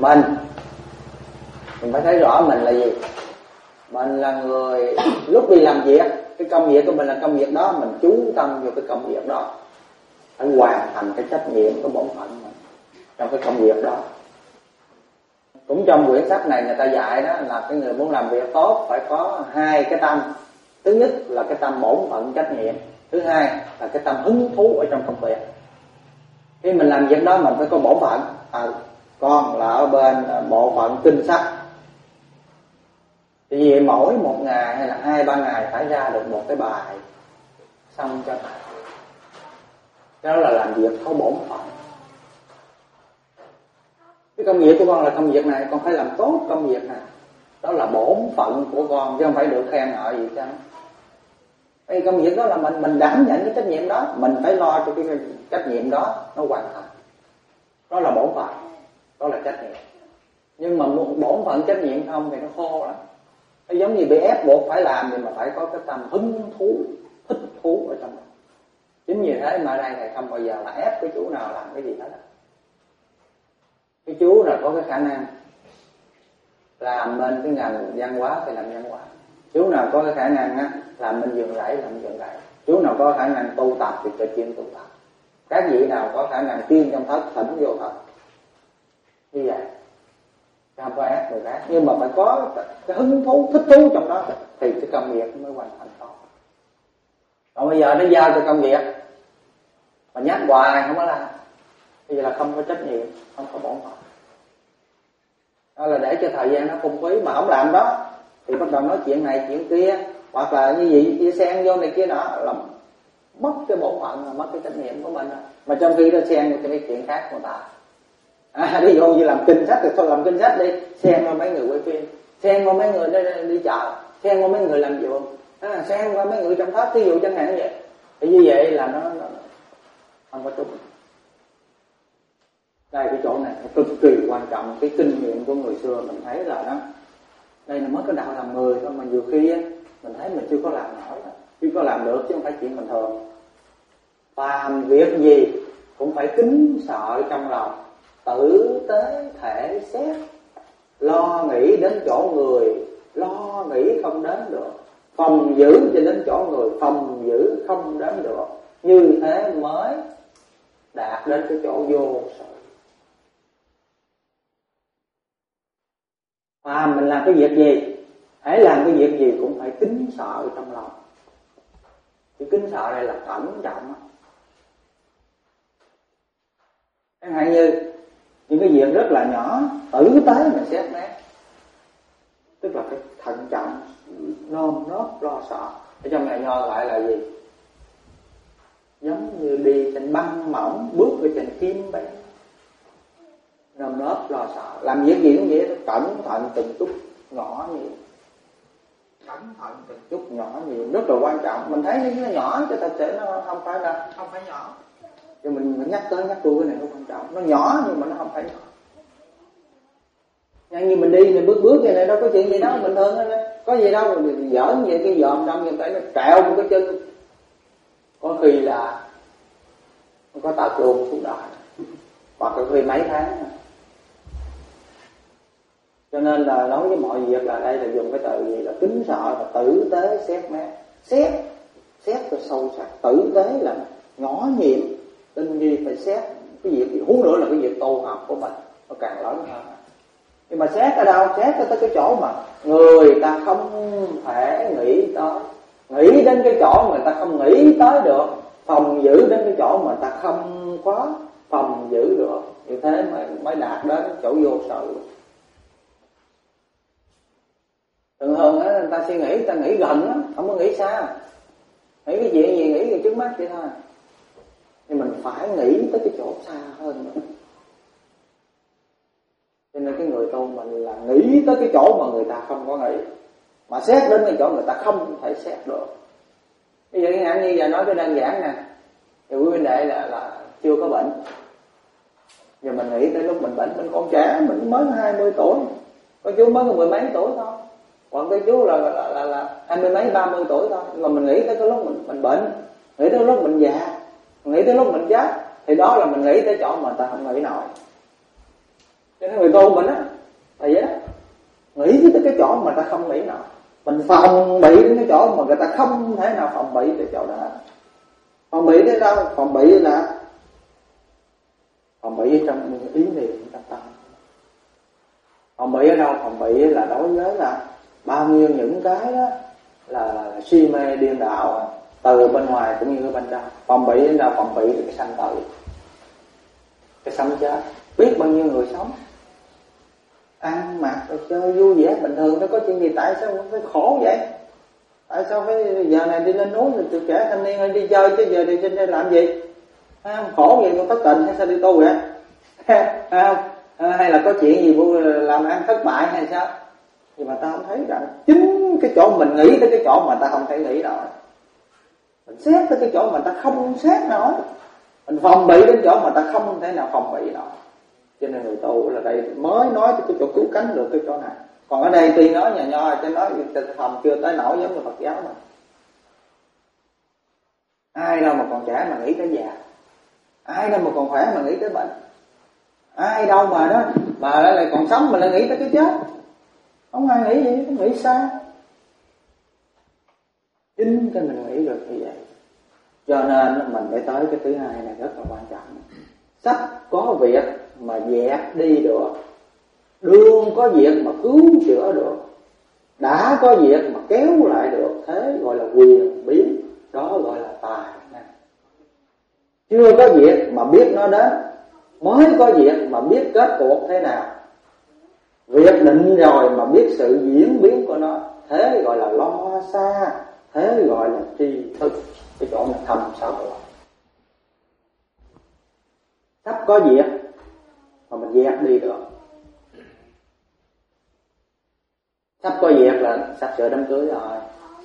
mình phải thấy rõ mình là gì. Mình là người lúc đi làm việc, cái công việc của mình là công việc đó, mình chú tâm vào cái công việc đó, phải hoàn thành cái trách nhiệm của bổn phận mình trong cái công việc đó. Cũng trong quyển sách này người ta dạy đó là cái người muốn làm việc tốt phải có hai cái tâm. Thứ nhất là cái tâm bổn phận trách nhiệm, thứ hai là cái tâm hứng thú ở trong công việc. Khi mình làm việc đó mình phải có bổn phận. Con là ở bên bộ phận kinh sách, thì vì mỗi một ngày hay là 2-3 ngày phải ra được một cái bài xong cho thầy. Đó là làm việc có bổn phận. Cái công việc của con là công việc này, con phải làm tốt công việc này. Đó là bổn phận của con, chứ không phải được khen ngợi gì cả. Cái công việc đó là mình đảm nhận cái trách nhiệm đó, mình phải lo cho cái trách nhiệm đó nó hoàn thành. Đó là bổn phận, đó là trách nhiệm. Nhưng mà bổn phận trách nhiệm không thì nó khô lắm. Nó giống như bị ép buộc phải làm thì mà phải có cái tâm hứng thú, thích thú ở trong đó. Chính vì thế mà ở đây thầy không bao giờ là ép cái chú nào làm cái gì hết. Cái chú là có cái khả năng làm bên cái ngành văn hóa thì làm văn hóa. Chú nào có cái khả năng á, làm bên vườn rẫy làm vườn rẫy. Chú nào có khả năng tu tập thì cho chuyên tu tập. Các vị nào có khả năng tiên trong thất, thỉnh vô thật. Như vậy không có ép người khác, nhưng mà phải có cái hứng thú, thích thú trong đó thì cái công việc mới hoàn thành tốt. Còn bây giờ nó giao cho công việc mà nhắc hoài không có làm, bây giờ là không có trách nhiệm, không có bổn phận. Đó là để cho thời gian nó phung phí, mà không làm đó thì bắt đầu nói chuyện này chuyện kia, hoặc là như vậy chia xen vô này kia nọ, là mất cái bổn phận, mất cái trách nhiệm của mình. Mà trong khi nó xen vào cái chuyện khác của ta. Ví dụ như làm kinh sách thì thôi làm kinh sách đi, xen qua mấy người quay phim, xen qua mấy người đi chợ, xen qua mấy người làm vườn, xen qua mấy người trong thất, ví dụ chẳng hạn như vậy. Thì như vậy là nó không có trúng. Đây cái chỗ này cực kỳ quan trọng. Cái kinh nghiệm của người xưa mình thấy là đó, đây là mới có đạo làm người thôi, mà nhiều khi á mình thấy mình chưa có làm nổi, chưa có làm được, chứ không phải chuyện bình thường. Làm việc gì cũng phải kính sợ trong lòng, tử tế thể xét, lo nghĩ đến chỗ người, lo nghĩ không đến được, phòng giữ cho đến chỗ người, phòng giữ không đến được. Như thế mới đạt đến cái chỗ vô sự. Và mình làm cái việc gì, hãy làm cái việc gì cũng phải kính sợ trong lòng. Cái kính sợ đây là cẩn trọng. Chẳng hạn như những cái việc rất là nhỏ, tử tế mà xét nét, tức là phải thận trọng, nơm nớp lo sợ. Ở trong này nho lại là gì? Giống như đi trên băng mỏng, bước ở trên kim vậy. Nơm nớp lo sợ, làm việc gì cũng vậy, cẩn thận từng chút ngõ như vậy. cẩn thận từng chút nhỏ nhiều rất là quan trọng. Mình thấy những cái nhỏ cho ta sẽ nó không phải nhỏ. Cho mình nhắc tới nhắc lui cái này nó quan trọng. Nó nhỏ nhưng mà nó không phải nhỏ. Như mình đi mình bước vậy này đâu có chuyện gì đâu, bình thường thôi. Có gì đâu, mình giỡn vậy cái dòm trong vậy tay nó trẹo một cái chân. Có khi là nó có tật luôn suốt đời. Hoặc là khi mấy tháng. Cho nên là nói với mọi việc là đây là dùng cái từ gì là kính sợ và tử tế xét nét. Xét cho sâu sắc, tử tế là nhỏ nhiệm, tinh vi phải xét cái việc huống nữa là cái việc tu học của mình nó càng lớn hơn. Nhưng mà xét ở đâu? Xét tới cái chỗ mà người ta không thể nghĩ tới, nghĩ đến cái chỗ mà người ta không nghĩ tới được, phòng giữ đến cái chỗ mà người ta không có phòng giữ được, như thế mới đạt đến chỗ vô sự. Thường thường á người ta suy nghĩ, người ta nghĩ gần á, không có nghĩ xa. Nghĩ cái chuyện gì nghĩ trước mắt vậy thôi. Nhưng mình phải nghĩ tới cái chỗ xa hơn nữa. Cho nên cái người tu mình là nghĩ tới cái chỗ mà người ta không có nghĩ, mà xét đến cái chỗ người ta không thể xét được. Ví dụ như giờ nói cái đơn giản nè, thì quý huynh đệ là chưa có bệnh, giờ mình nghĩ tới lúc mình bệnh, mình còn trẻ, mình mới 20 tuổi, có chú mới có 10 mấy tuổi thôi, còn cái chú là 20 mấy 30 tuổi thôi. Mà mình nghĩ tới cái lúc mình bệnh, nghĩ tới lúc mình già, nghĩ tới lúc mình chết, thì đó là mình nghĩ tới chỗ mà người ta không nghĩ nổi. Cho nên người tu mình á là vậy đó, nghĩ tới cái chỗ mà người ta không nghĩ nổi, mình phòng bị đến cái chỗ mà người ta không thể nào phòng bị tới chỗ đó. Phòng bị tới đâu? Phòng bị là phòng bị trong ý niệm trong tâm. Phòng bị ở đâu? Phòng bị là đối với là bao nhiêu những cái đó là si mê điên đạo từ bên ngoài cũng như ở bên trong. Phòng bị đến đâu? Phòng bị cái sanh tử, cái sống chết. Biết bao nhiêu người sống ăn mặc rồi chơi vui vẻ bình thường, nó có chuyện gì, tại sao phải khổ vậy? Tại sao phải giờ này đi lên núi rồi tuổi trẻ thanh niên đi chơi, chứ giờ đi trên đây làm gì? Khổ vậy con thất tình hay sao đi tu vậy? Hay là có chuyện gì làm ăn thất bại hay sao? Nhưng mà ta không thấy rằng chính cái chỗ mình nghĩ tới cái chỗ mà ta không thể nghĩ nổi, mình xét tới cái chỗ mà ta không xét nổi, mình phòng bị đến chỗ mà ta không thể nào phòng bị nổi. Cho nên người tu là đây mới nói cái chỗ cứu cánh được cái chỗ này. Còn ở đây tuy nói nhà nho chứ nói phòng chưa tới nổi giống như Phật giáo mà. Ai đâu mà còn trẻ mà nghĩ tới già, ai đâu mà còn khỏe mà nghĩ tới bệnh, ai đâu mà đó mà lại còn sống mà lại nghĩ tới cái chết. Không ai nghĩ vậy, không nghĩ xa. Chính cái mình nghĩ được như vậy. Cho nên mình phải tới cái thứ hai này rất là quan trọng. Sắp có việc mà dẹp đi được, đương có việc mà cứu chữa được, đã có việc mà kéo lại được, thế gọi là quyền biến, đó gọi là tài năng. Chưa có việc mà biết nó đến, mới có việc mà biết kết cuộc thế nào. Việc định rồi mà biết sự diễn biến của nó, thế gọi là lo xa, thế gọi là tri thức. Cái chỗ này thầm sâu rồi. Sắp có việc mà mình dẹp đi được. Sắp có việc là sắp sửa đám cưới rồi.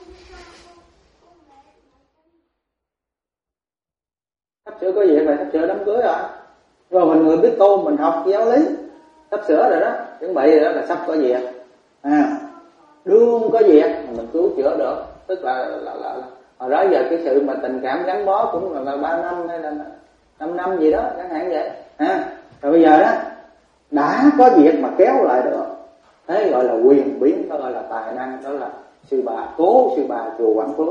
Sắp sửa có việc là sắp sửa đám cưới rồi. Rồi mình người biết tu, mình học giáo lý, sắp sửa rồi đó, chuẩn bị rồi đó là sắp có việc. Đương có việc mà mình cứu chữa được. Tức là hồi đó giờ cái sự mà tình cảm gắn bó cũng là 3 năm hay là 5 năm gì đó chẳng hạn vậy. Rồi bây giờ đó đã có việc mà kéo lại được, thế gọi là quyền biến, đó gọi là tài năng, đó là sư bà chùa Quảng Phước.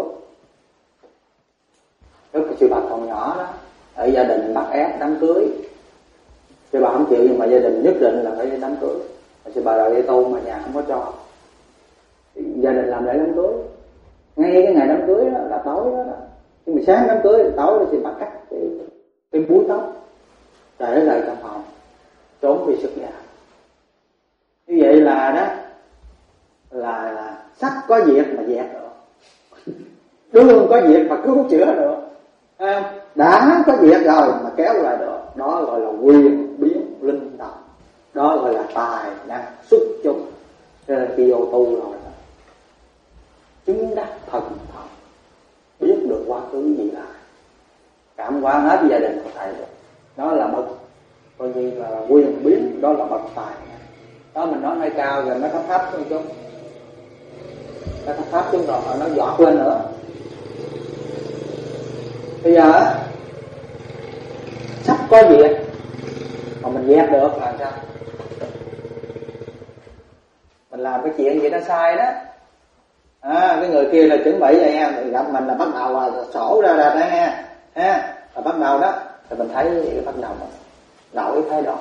Lúc sư bà còn nhỏ đó, ở gia đình bắt ép đám cưới, sư bà không chịu nhưng mà gia đình nhất định là phải đi đám cưới. Sư bà đòi đi tu mà nhà không có cho, gia đình làm lễ đám cưới. Ngay cái ngày đám cưới đó là tối đó, nhưng mà sáng đám cưới tối thì bà cắt cái búi tóc để lại trong phòng, trốn đi xuất gia. Như vậy là đó là sắp có việc mà dẹp được, đương có việc mà cứu chữa được, đã có việc rồi mà kéo lại được, đó gọi là quyền biến linh động, đó gọi là tài năng xuất chúng. Cho nên khi vô tu rồi cảm hóa hết gia đình của thầy rồi. Đó là bậc coi như là quyền biến, đó là bậc tài. Đó mình nói hơi cao rồi nó thấp một chút, nó thấp chút rồi nó giọt lên nữa. Bây giờ sắp có việc mà mình dẹp được làm sao? Mình làm cái chuyện gì nó sai đó. Cái người kia là chuẩn bị rồi nha, gặp mình là bắt đầu là sổ ra đó nha, ha, là bắt đầu đó, rồi mình thấy bắt đầu mình đổi thái độ,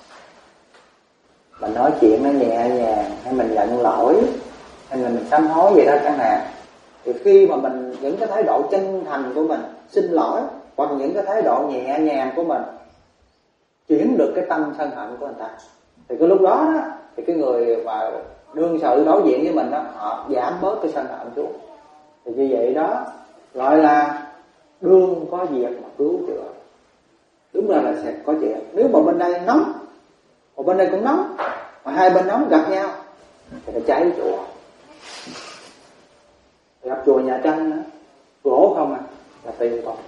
mình nói chuyện nó nhẹ nhàng, hay mình nhận lỗi, hay là mình sám hối gì đó chẳng hạn. Thì khi mà mình những cái thái độ chân thành của mình xin lỗi, hoặc những cái thái độ nhẹ nhàng của mình chuyển được cái tâm sân hận của người ta, thì cái lúc đó đó thì cái người mà đương sự đối diện với mình đó, họ giảm bớt cái sân hận xuống. Thì như vậy đó gọi là đương có việc mà cứu chữa. Đúng là sẽ có chuyện. Nếu mà bên đây nóng, mà bên đây cũng nóng, mà hai bên nóng gặp nhau thì nó cháy chùa. Gặp chùa nhà tranh nữa, gỗ không là tiền còn.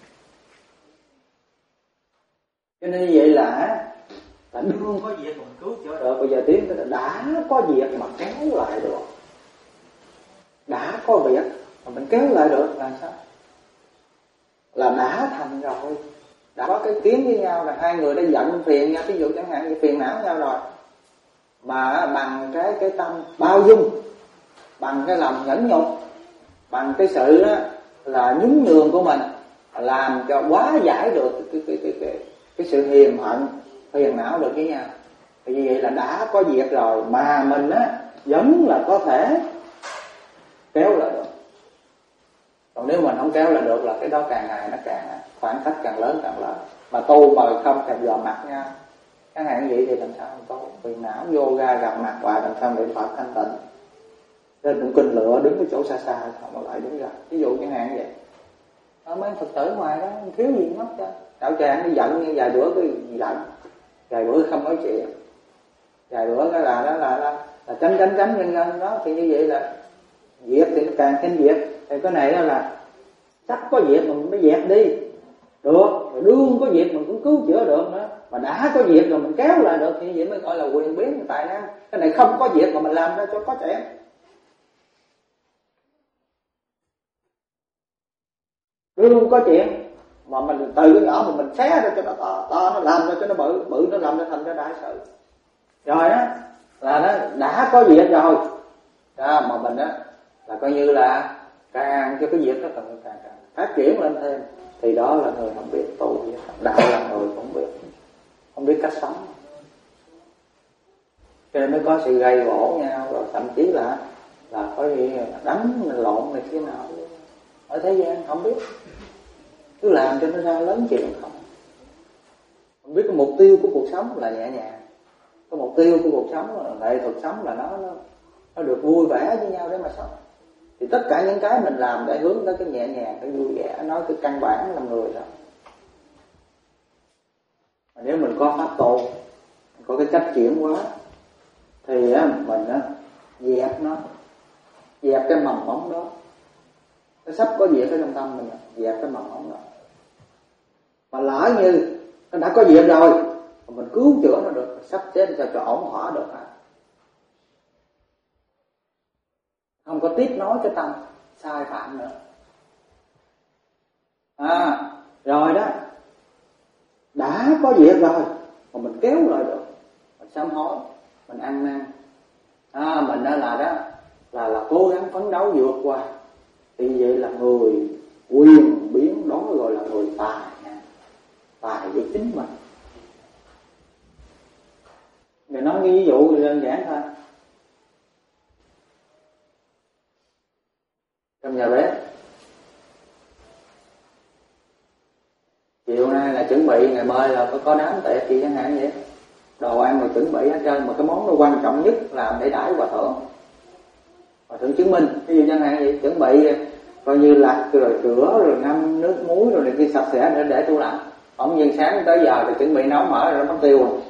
Cho nên như vậy là đương có việc mà cứu chữa được. Bây giờ tiến tới đã có việc mà kéo lại được, đã có việc mà mình kéo lại được là sao? Là đã thành rồi, đã có cái tiếng với nhau, là hai người đã giận phiền nhau, ví dụ chẳng hạn như phiền não nhau rồi, mà bằng cái tâm bao dung, bằng cái lòng nhẫn nhục, bằng cái sự là nhún nhường của mình, làm cho hóa giải được cái sự hiềm hận, phiền não được với nhau. Thì như vậy là đã có việc rồi, mà mình vẫn là có thể kéo lại được. Còn nếu mình không kéo lại được là cái đó càng ngày nó càng khoảng cách càng lớn. Mà tu mà không thèm dò mặt nhau, chẳng hạn vậy thì làm sao không tu? Phiền não yoga gặp mặt hoài làm sao niệm Phật thanh tịnh. Nên cũng kinh lựa đứng cái chỗ xa xa mà lại đứng ra. Ví dụ chẳng hạn vậy. Ở mấy Phật tử ngoài đó thiếu gì mất cho. Đạo tràng đi giận như vài bữa cái giận, vài bữa không nói chuyện, vài bữa cái là tránh nhân đó. Thì như vậy là việc thì nó càng thêm việc. Thì cái này là sắp có việc mà mình mới dẹp đi được, rồi đương có việc mình cũng cứu chữa được nữa, mà đã có việc rồi mình kéo lại được thì như vậy mới gọi là quyền biến tài năng. Cái này không có việc mà mình làm ra cho có chuyện. Đương có chuyện mà mình từ cái nhỏ mà mình xé ra cho nó to nó làm ra cho nó bự nó làm ra thành cái đại sự rồi đó, là nó đã có việc rồi đó, mà mình đó là coi như là càng cho cái việc đó càng phát triển lên thêm. Thì đó là người không biết tu, đạo là người không biết cách sống, cho nên mới có sự gây gỗ nhau, rồi thậm chí là có gì đánh lộn này thế nào ở thế gian không biết, cứ làm cho nó ra lớn chuyện không biết. Cái mục tiêu của cuộc sống là nhẹ nhàng, cái mục tiêu của cuộc sống là nghệ thuật sống, là nó được vui vẻ với nhau để mà sống. Thì tất cả những cái mình làm để hướng tới cái nhẹ nhàng, cái vui vẻ, nói cái căn bản làm người đó. Mà nếu mình có pháp tu, có cái cách chuyển hóa, thì mình dẹp nó, dẹp cái mầm móng đó. Nó sắp có việc ở trong tâm mình, dẹp cái mầm móng đó. Mà lỡ như nó đã có việc rồi, mình cứu chữa nó được, sắp xếp cho ổn thỏa được hả? Không có tiếp nối cái tâm sai phạm nữa. Rồi đó, đã có việc rồi mà mình kéo lại được, mình sám hối, mình ăn năn, mình là cố gắng phấn đấu vượt qua. Thì vậy là người quyền biến, đó gọi là người tài với chính mình. Người nói cái ví dụ đơn giản thôi. Trong nhà bếp, chiều nay là chuẩn bị ngày mai là có đám tiệc gì chẳng hạn vậy, đồ ăn mà chuẩn bị hết trơn, mà cái món nó quan trọng nhất làm để đãi hòa thượng chứng minh, ví dụ chẳng hạn vậy, chuẩn bị coi như lặt rồi rửa rồi ngâm nước muối rồi này kia sạch sẽ để tủ lạnh. Không như sáng tới giờ thì chuẩn bị nấu mở rồi nó mất tiêu rồi.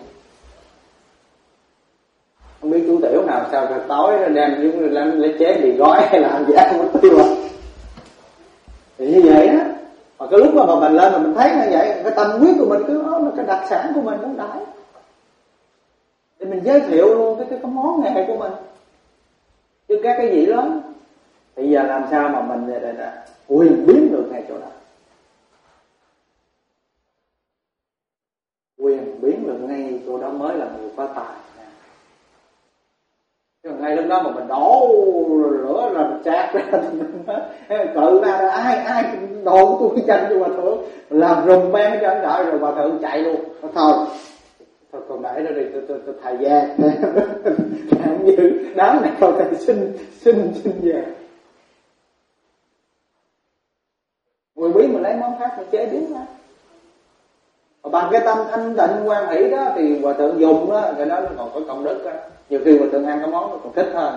Không biết chú tiểu nào sao rồi tối nó đem lấy chế gì gói hay làm gì ăn mất tiêu rồi. Thì như vậy á, Mà cái lúc mà mình lên mà mình thấy như vậy, cái tâm huyết của mình cứ đó là cái đặc sản của mình nó đãi, thì mình giới thiệu luôn cái món nghề của mình chứ các cái gì lớn. Bây giờ làm sao mà mình quyền biến được ngay chỗ đó, quyền biến được ngay chỗ đó mới là người có tài. Chứ ngay lúc đó mà mình đổ lửa là mình chát ra cự ra ai đổ tôi chân cho hòa thượng, làm rùm beng cho anh đợi rồi hòa thượng chạy luôn. Thôi còn để đó đi, tôi thầy về làm như đám này coi thầy xin về. Quyền biến mình lấy món khác mình chế biến ra. Bằng cái tâm thanh tịnh quan hỷ đó thì hòa thượng dùng đó, cái đó nó còn có công đức đó. Nhiều khi hòa thượng ăn cái món nó còn thích hơn.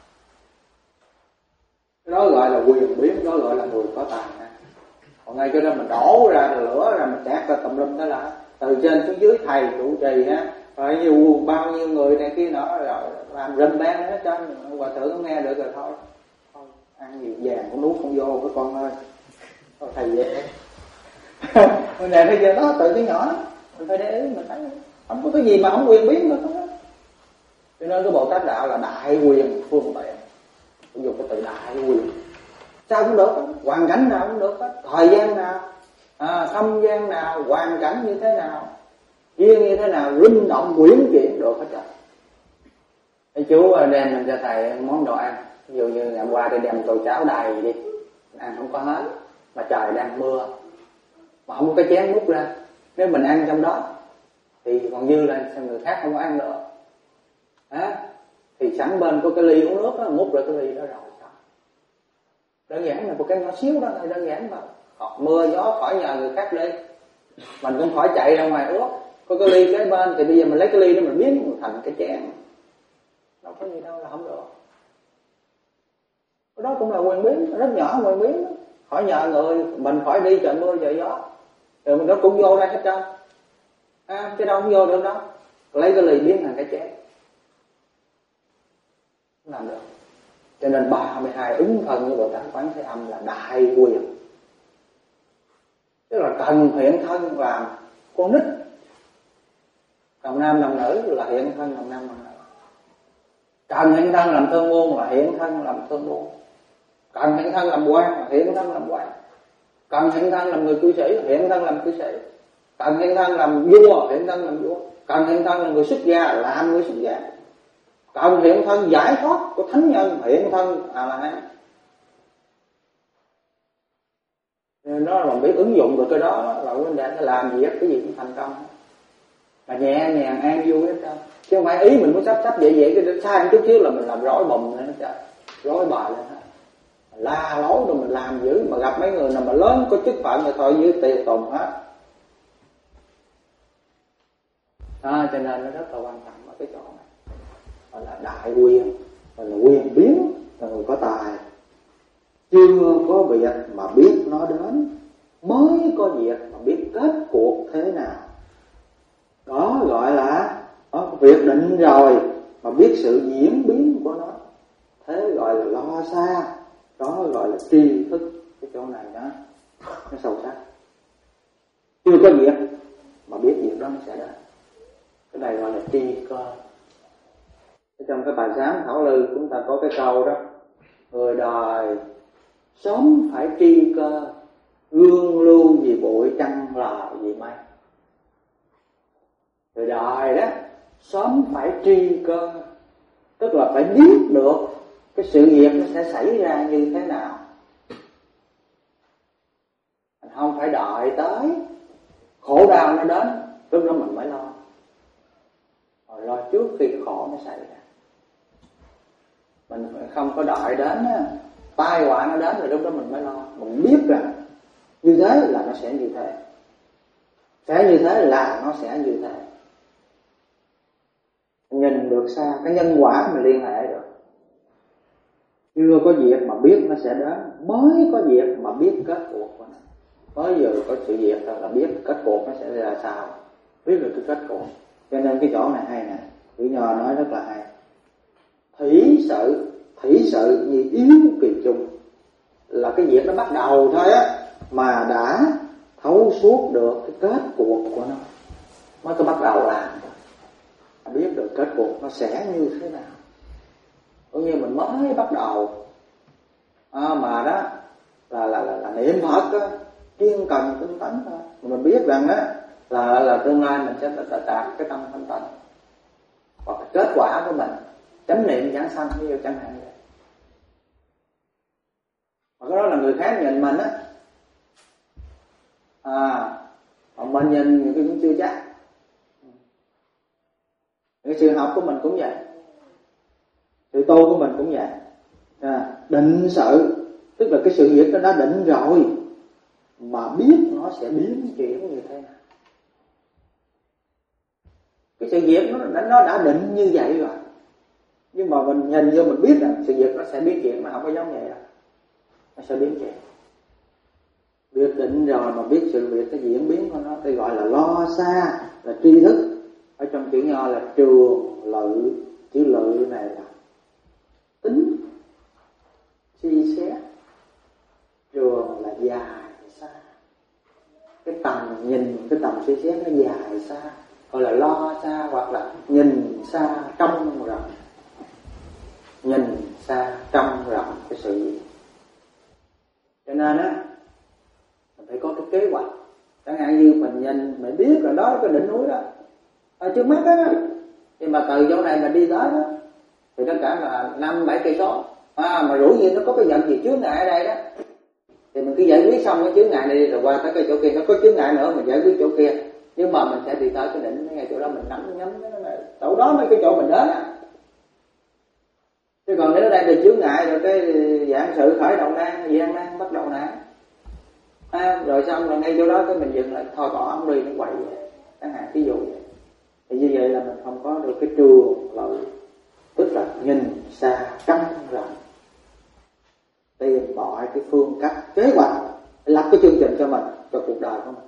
Cái đó gọi là quyền biến, đó gọi là người có tài. Còn ngay cái đó mình đổ ra lửa ra mình chát ra tùm lum đó là từ trên xuống dưới thầy trụ trì á, rồi nhiều bao nhiêu người này kia nọ rồi làm rình beng hết trơn. Hòa thượng không nghe được rồi thôi ăn nhiều vàng cũng nuốt không vô các con ơi, thôi thầy về. Mình này bây giờ đó tự cái nhỏ mình phải để ý, mình thấy không có cái gì mà không quyền biến được đó. Cho nên cái Bồ Tát đạo là đại quyền phương tiện, dùng cái từ đại quyền sao cũng được, hoàn cảnh nào cũng được hết, thời gian nào, không gian nào, hoàn cảnh như thế nào, duyên như thế nào, rung động quyển chuyển được hết trơn. Thầy chú đem mình cho thầy món đồ ăn, ví dụ như ngày hôm qua thì đem tô cháo đầy đi, ăn không có hết, mà trời đang mưa, mà không có cái chén múc ra, nếu mình ăn trong đó thì còn dư lên xem người khác không có ăn nữa, thì sẵn bên có cái ly uống nước đó, múc ra cái ly đó rồi sao? Đơn giản là một cái nhỏ xíu đó thôi, đơn giản mà mưa gió khỏi nhờ người khác đi, mình cũng khỏi chạy ra ngoài ướt. Có cái ly kế bên thì bây giờ mình lấy cái ly đó mình biến thành cái chén, đâu có gì đâu là không được. Cái đó cũng là quyền biến, rất nhỏ quyền biến đó. Khỏi nhờ người, mình khỏi đi trời mưa trời gió, rồi mình đó cũng vô đây hết trơn, chứ đâu không vô được đâu. Lấy cái ly biến thành cái chén, không làm được. Cho nên 32 ứng thân của Bồ Tát Quán Thế Âm là đại quyền, tức là cần hiện thân làm con nít, đồng nam đồng nữ là hiện thân đồng nam đồng nữ, cần hiện thân làm thương môn là hiện thân làm thương môn, cần hiện thân làm quan là hiện thân làm quan, cần hiện thân làm người cư sĩ là hiện thân làm cư sĩ, cần hiện thân làm vua hiện thân làm vua, cần hiện thân làm người xuất gia làm người xuất gia, cần hiện thân giải thoát của thánh nhân hiện thân là hán. Nó là biết ứng dụng được cái đó là vấn đề, làm gì cái gì cũng thành công, mà nhẹ nhàng an vui hết trơn, chứ không phải ý mình muốn sắp vậy cái sai một chút xíu là mình làm rối bùm lên hết trơn, rối bời lên hết, la lối rồi mình làm dữ, mà gặp mấy người nào mà lớn có chức phận rồi thôi dưới tiều tùng hết. Cho nên nó rất là quan trọng ở cái chỗ này, gọi là đại quyền, gọi là quyền biến, là người có tài. Chưa có việc mà biết nó đến, mới có việc mà biết kết cuộc thế nào. Đó gọi là việc định rồi mà biết sự diễn biến của nó, thế gọi là lo xa. Đó gọi là tri thức. Cái chỗ này đó nó sâu sắc. Chưa có việc mà biết việc đó nó sẽ đến, cái này gọi là tri cơ. Trong cái bài sáng Thảo Lư chúng ta có cái câu đó: người đời sớm phải tri cơ, gương lưu vì bụi trăng lờ vì mây. Người đời đó sớm phải tri cơ, tức là phải biết được cái sự việc nó sẽ xảy ra như thế nào. Mình không phải đợi tới khổ đau nó đến lúc đó mình mới lo, rồi lo trước khi cái khổ nó xảy ra. Mình không có đợi đến tai họa nó đến rồi lúc đó mình mới lo. Mình biết rằng như thế là nó sẽ như thế, sẽ như thế là nó sẽ như thế. Nhìn được xa, cái nhân quả mình liên hệ được. Chưa có việc mà biết nó sẽ đến, mới có việc mà biết kết cuộc của nó. Mới vừa có sự việc rồi là biết kết cuộc nó sẽ ra sao, biết được cái kết cuộc. Cho nên cái chỗ này hay nè, Chữ Nho nói rất là hay. Thủy sự như yếu kỳ chung, là cái việc nó bắt đầu thôi á, mà đã thấu suốt được cái kết cuộc của nó mới có bắt đầu làm, biết được kết cuộc nó sẽ như thế nào. Cũng như mình mới bắt đầu mà đó là niệm Phật đó, chuyên cần tinh tấn thôi, mình biết rằng đó là tương lai mình sẽ đạt cái tâm thanh tịnh, hoặc kết quả của mình chánh niệm giảng sanh ví dụ chẳng hạn vậy. Mà cái đó là người khác nhìn mình á, còn mình nhìn nhiều khi cũng chưa chắc. Cái sự học của mình cũng vậy, sự tu của mình cũng vậy. Định sự tức là cái sự việc nó đã định rồi, mà biết nó sẽ biến chuyển như thế nào. Cái sự việc nó đã định như vậy rồi, nhưng mà mình nhìn vô mình biết rằng sự việc nó sẽ biến chuyển, mà không có giống vậy đâu. Nó sẽ biến chuyển. Việc định rồi mà biết sự việc cái diễn biến của nó thì gọi là lo xa, là tri thức. Ở trong chữ Nho là trường lự, chữ lự này là tính suy xét, trường là dài xa, cái tầm nhìn, cái tầm suy xét nó dài xa, gọi là lo xa, hoặc là nhìn xa trông rộng, nhìn xa trông rộng cái sự gì. Cho nên á mình phải có cái kế hoạch. Chẳng hạn như mình nhìn mình biết là đó là cái đỉnh núi đó ở trước mắt á, nhưng mà từ chỗ này mình đi tới đó thì tất cả là 5-7 cây số, mà rủi gì nó có cái giận gì chướng ngại ở đây đó, thì mình cứ giải quyết xong cái chướng ngại này rồi qua tới cái chỗ kia nó có chướng ngại nữa mình giải quyết chỗ kia, nhưng mà mình sẽ đi tới cái đỉnh ngay chỗ đó mình nhắm chỗ đó mới cái chỗ mình đến á. Chứ còn nếu ở đây là chướng ngại rồi cái dạng sự khởi động nan, gian nan bắt đầu nản, rồi xong rồi ngay chỗ đó cái mình dừng lại, thôi bỏ ông đi nó quậy vậy, chẳng hạn ví dụ vậy. Thì như vậy là mình không có được cái trường lợi, tức là nhìn xa trông rộng, tìm mọi cái phương cách kế hoạch, lập cái chương trình cho mình, cho cuộc đời của mình.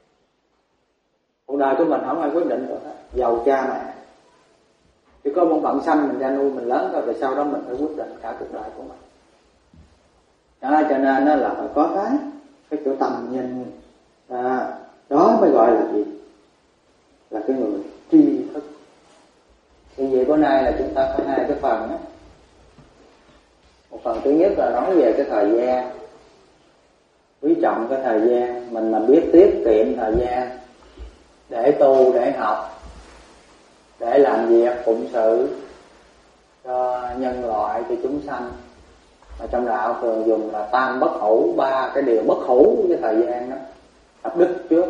Cuộc đời của mình không ai quyết định được hết, giàu cha mẹ, chỉ có một phận sanh mình ra nuôi mình lớn thôi, rồi sau đó mình phải quyết định cả cuộc đời của mình. Cho nên là phải có cái chỗ tầm nhìn, đó mới gọi là gì? Là cái người tri thức. Thì vậy bữa nay là chúng ta có 2 cái phần đó. Một phần thứ nhất là nói về cái thời gian, quý trọng cái thời gian, mình mà biết tiết kiệm thời gian để tu, để học, để làm việc phụng sự cho nhân loại, cho chúng sanh. Mà trong đạo thường dùng là tam bất hủ, 3 cái điều bất hủ với thời gian đó. Lập đức trước,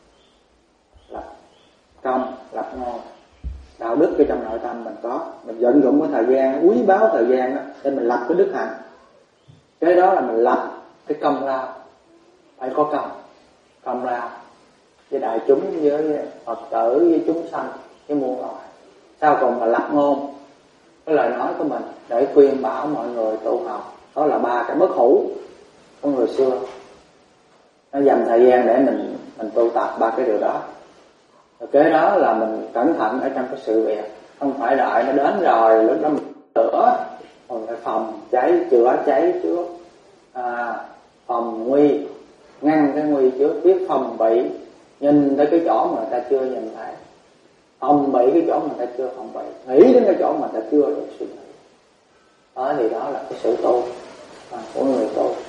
lập công, lập ngôn. Đạo đức cái trong nội tâm mình có, mình vận dụng cái thời gian, quý báu thời gian đó để mình lập cái đức hạnh. Cái đó là mình lập cái công lao, phải có công lao với đại chúng, với Phật tử, với chúng sanh, với muôn loài. Sau cùng là lập ngôn, cái lời nói của mình để khuyên bảo mọi người tu học. Đó là 3 cái bất hủ của người xưa. Nó dành thời gian để mình tu tập 3 cái điều đó. Rồi kế đó là mình cẩn thận ở trong cái sự việc, không phải đợi nó đến rồi lúc đó mình lửa, còn phải phòng cháy, chữa cháy trước, phòng nguy, ngăn cái nguy trước, biết phòng bị, nhìn tới cái chỗ mà người ta chưa nhìn thấy, phòng bị cái chỗ mà người ta chưa phòng bị, nghĩ đến cái chỗ mà người ta chưa được suy nghĩ. Đó thì đó là cái sự tu của người tu.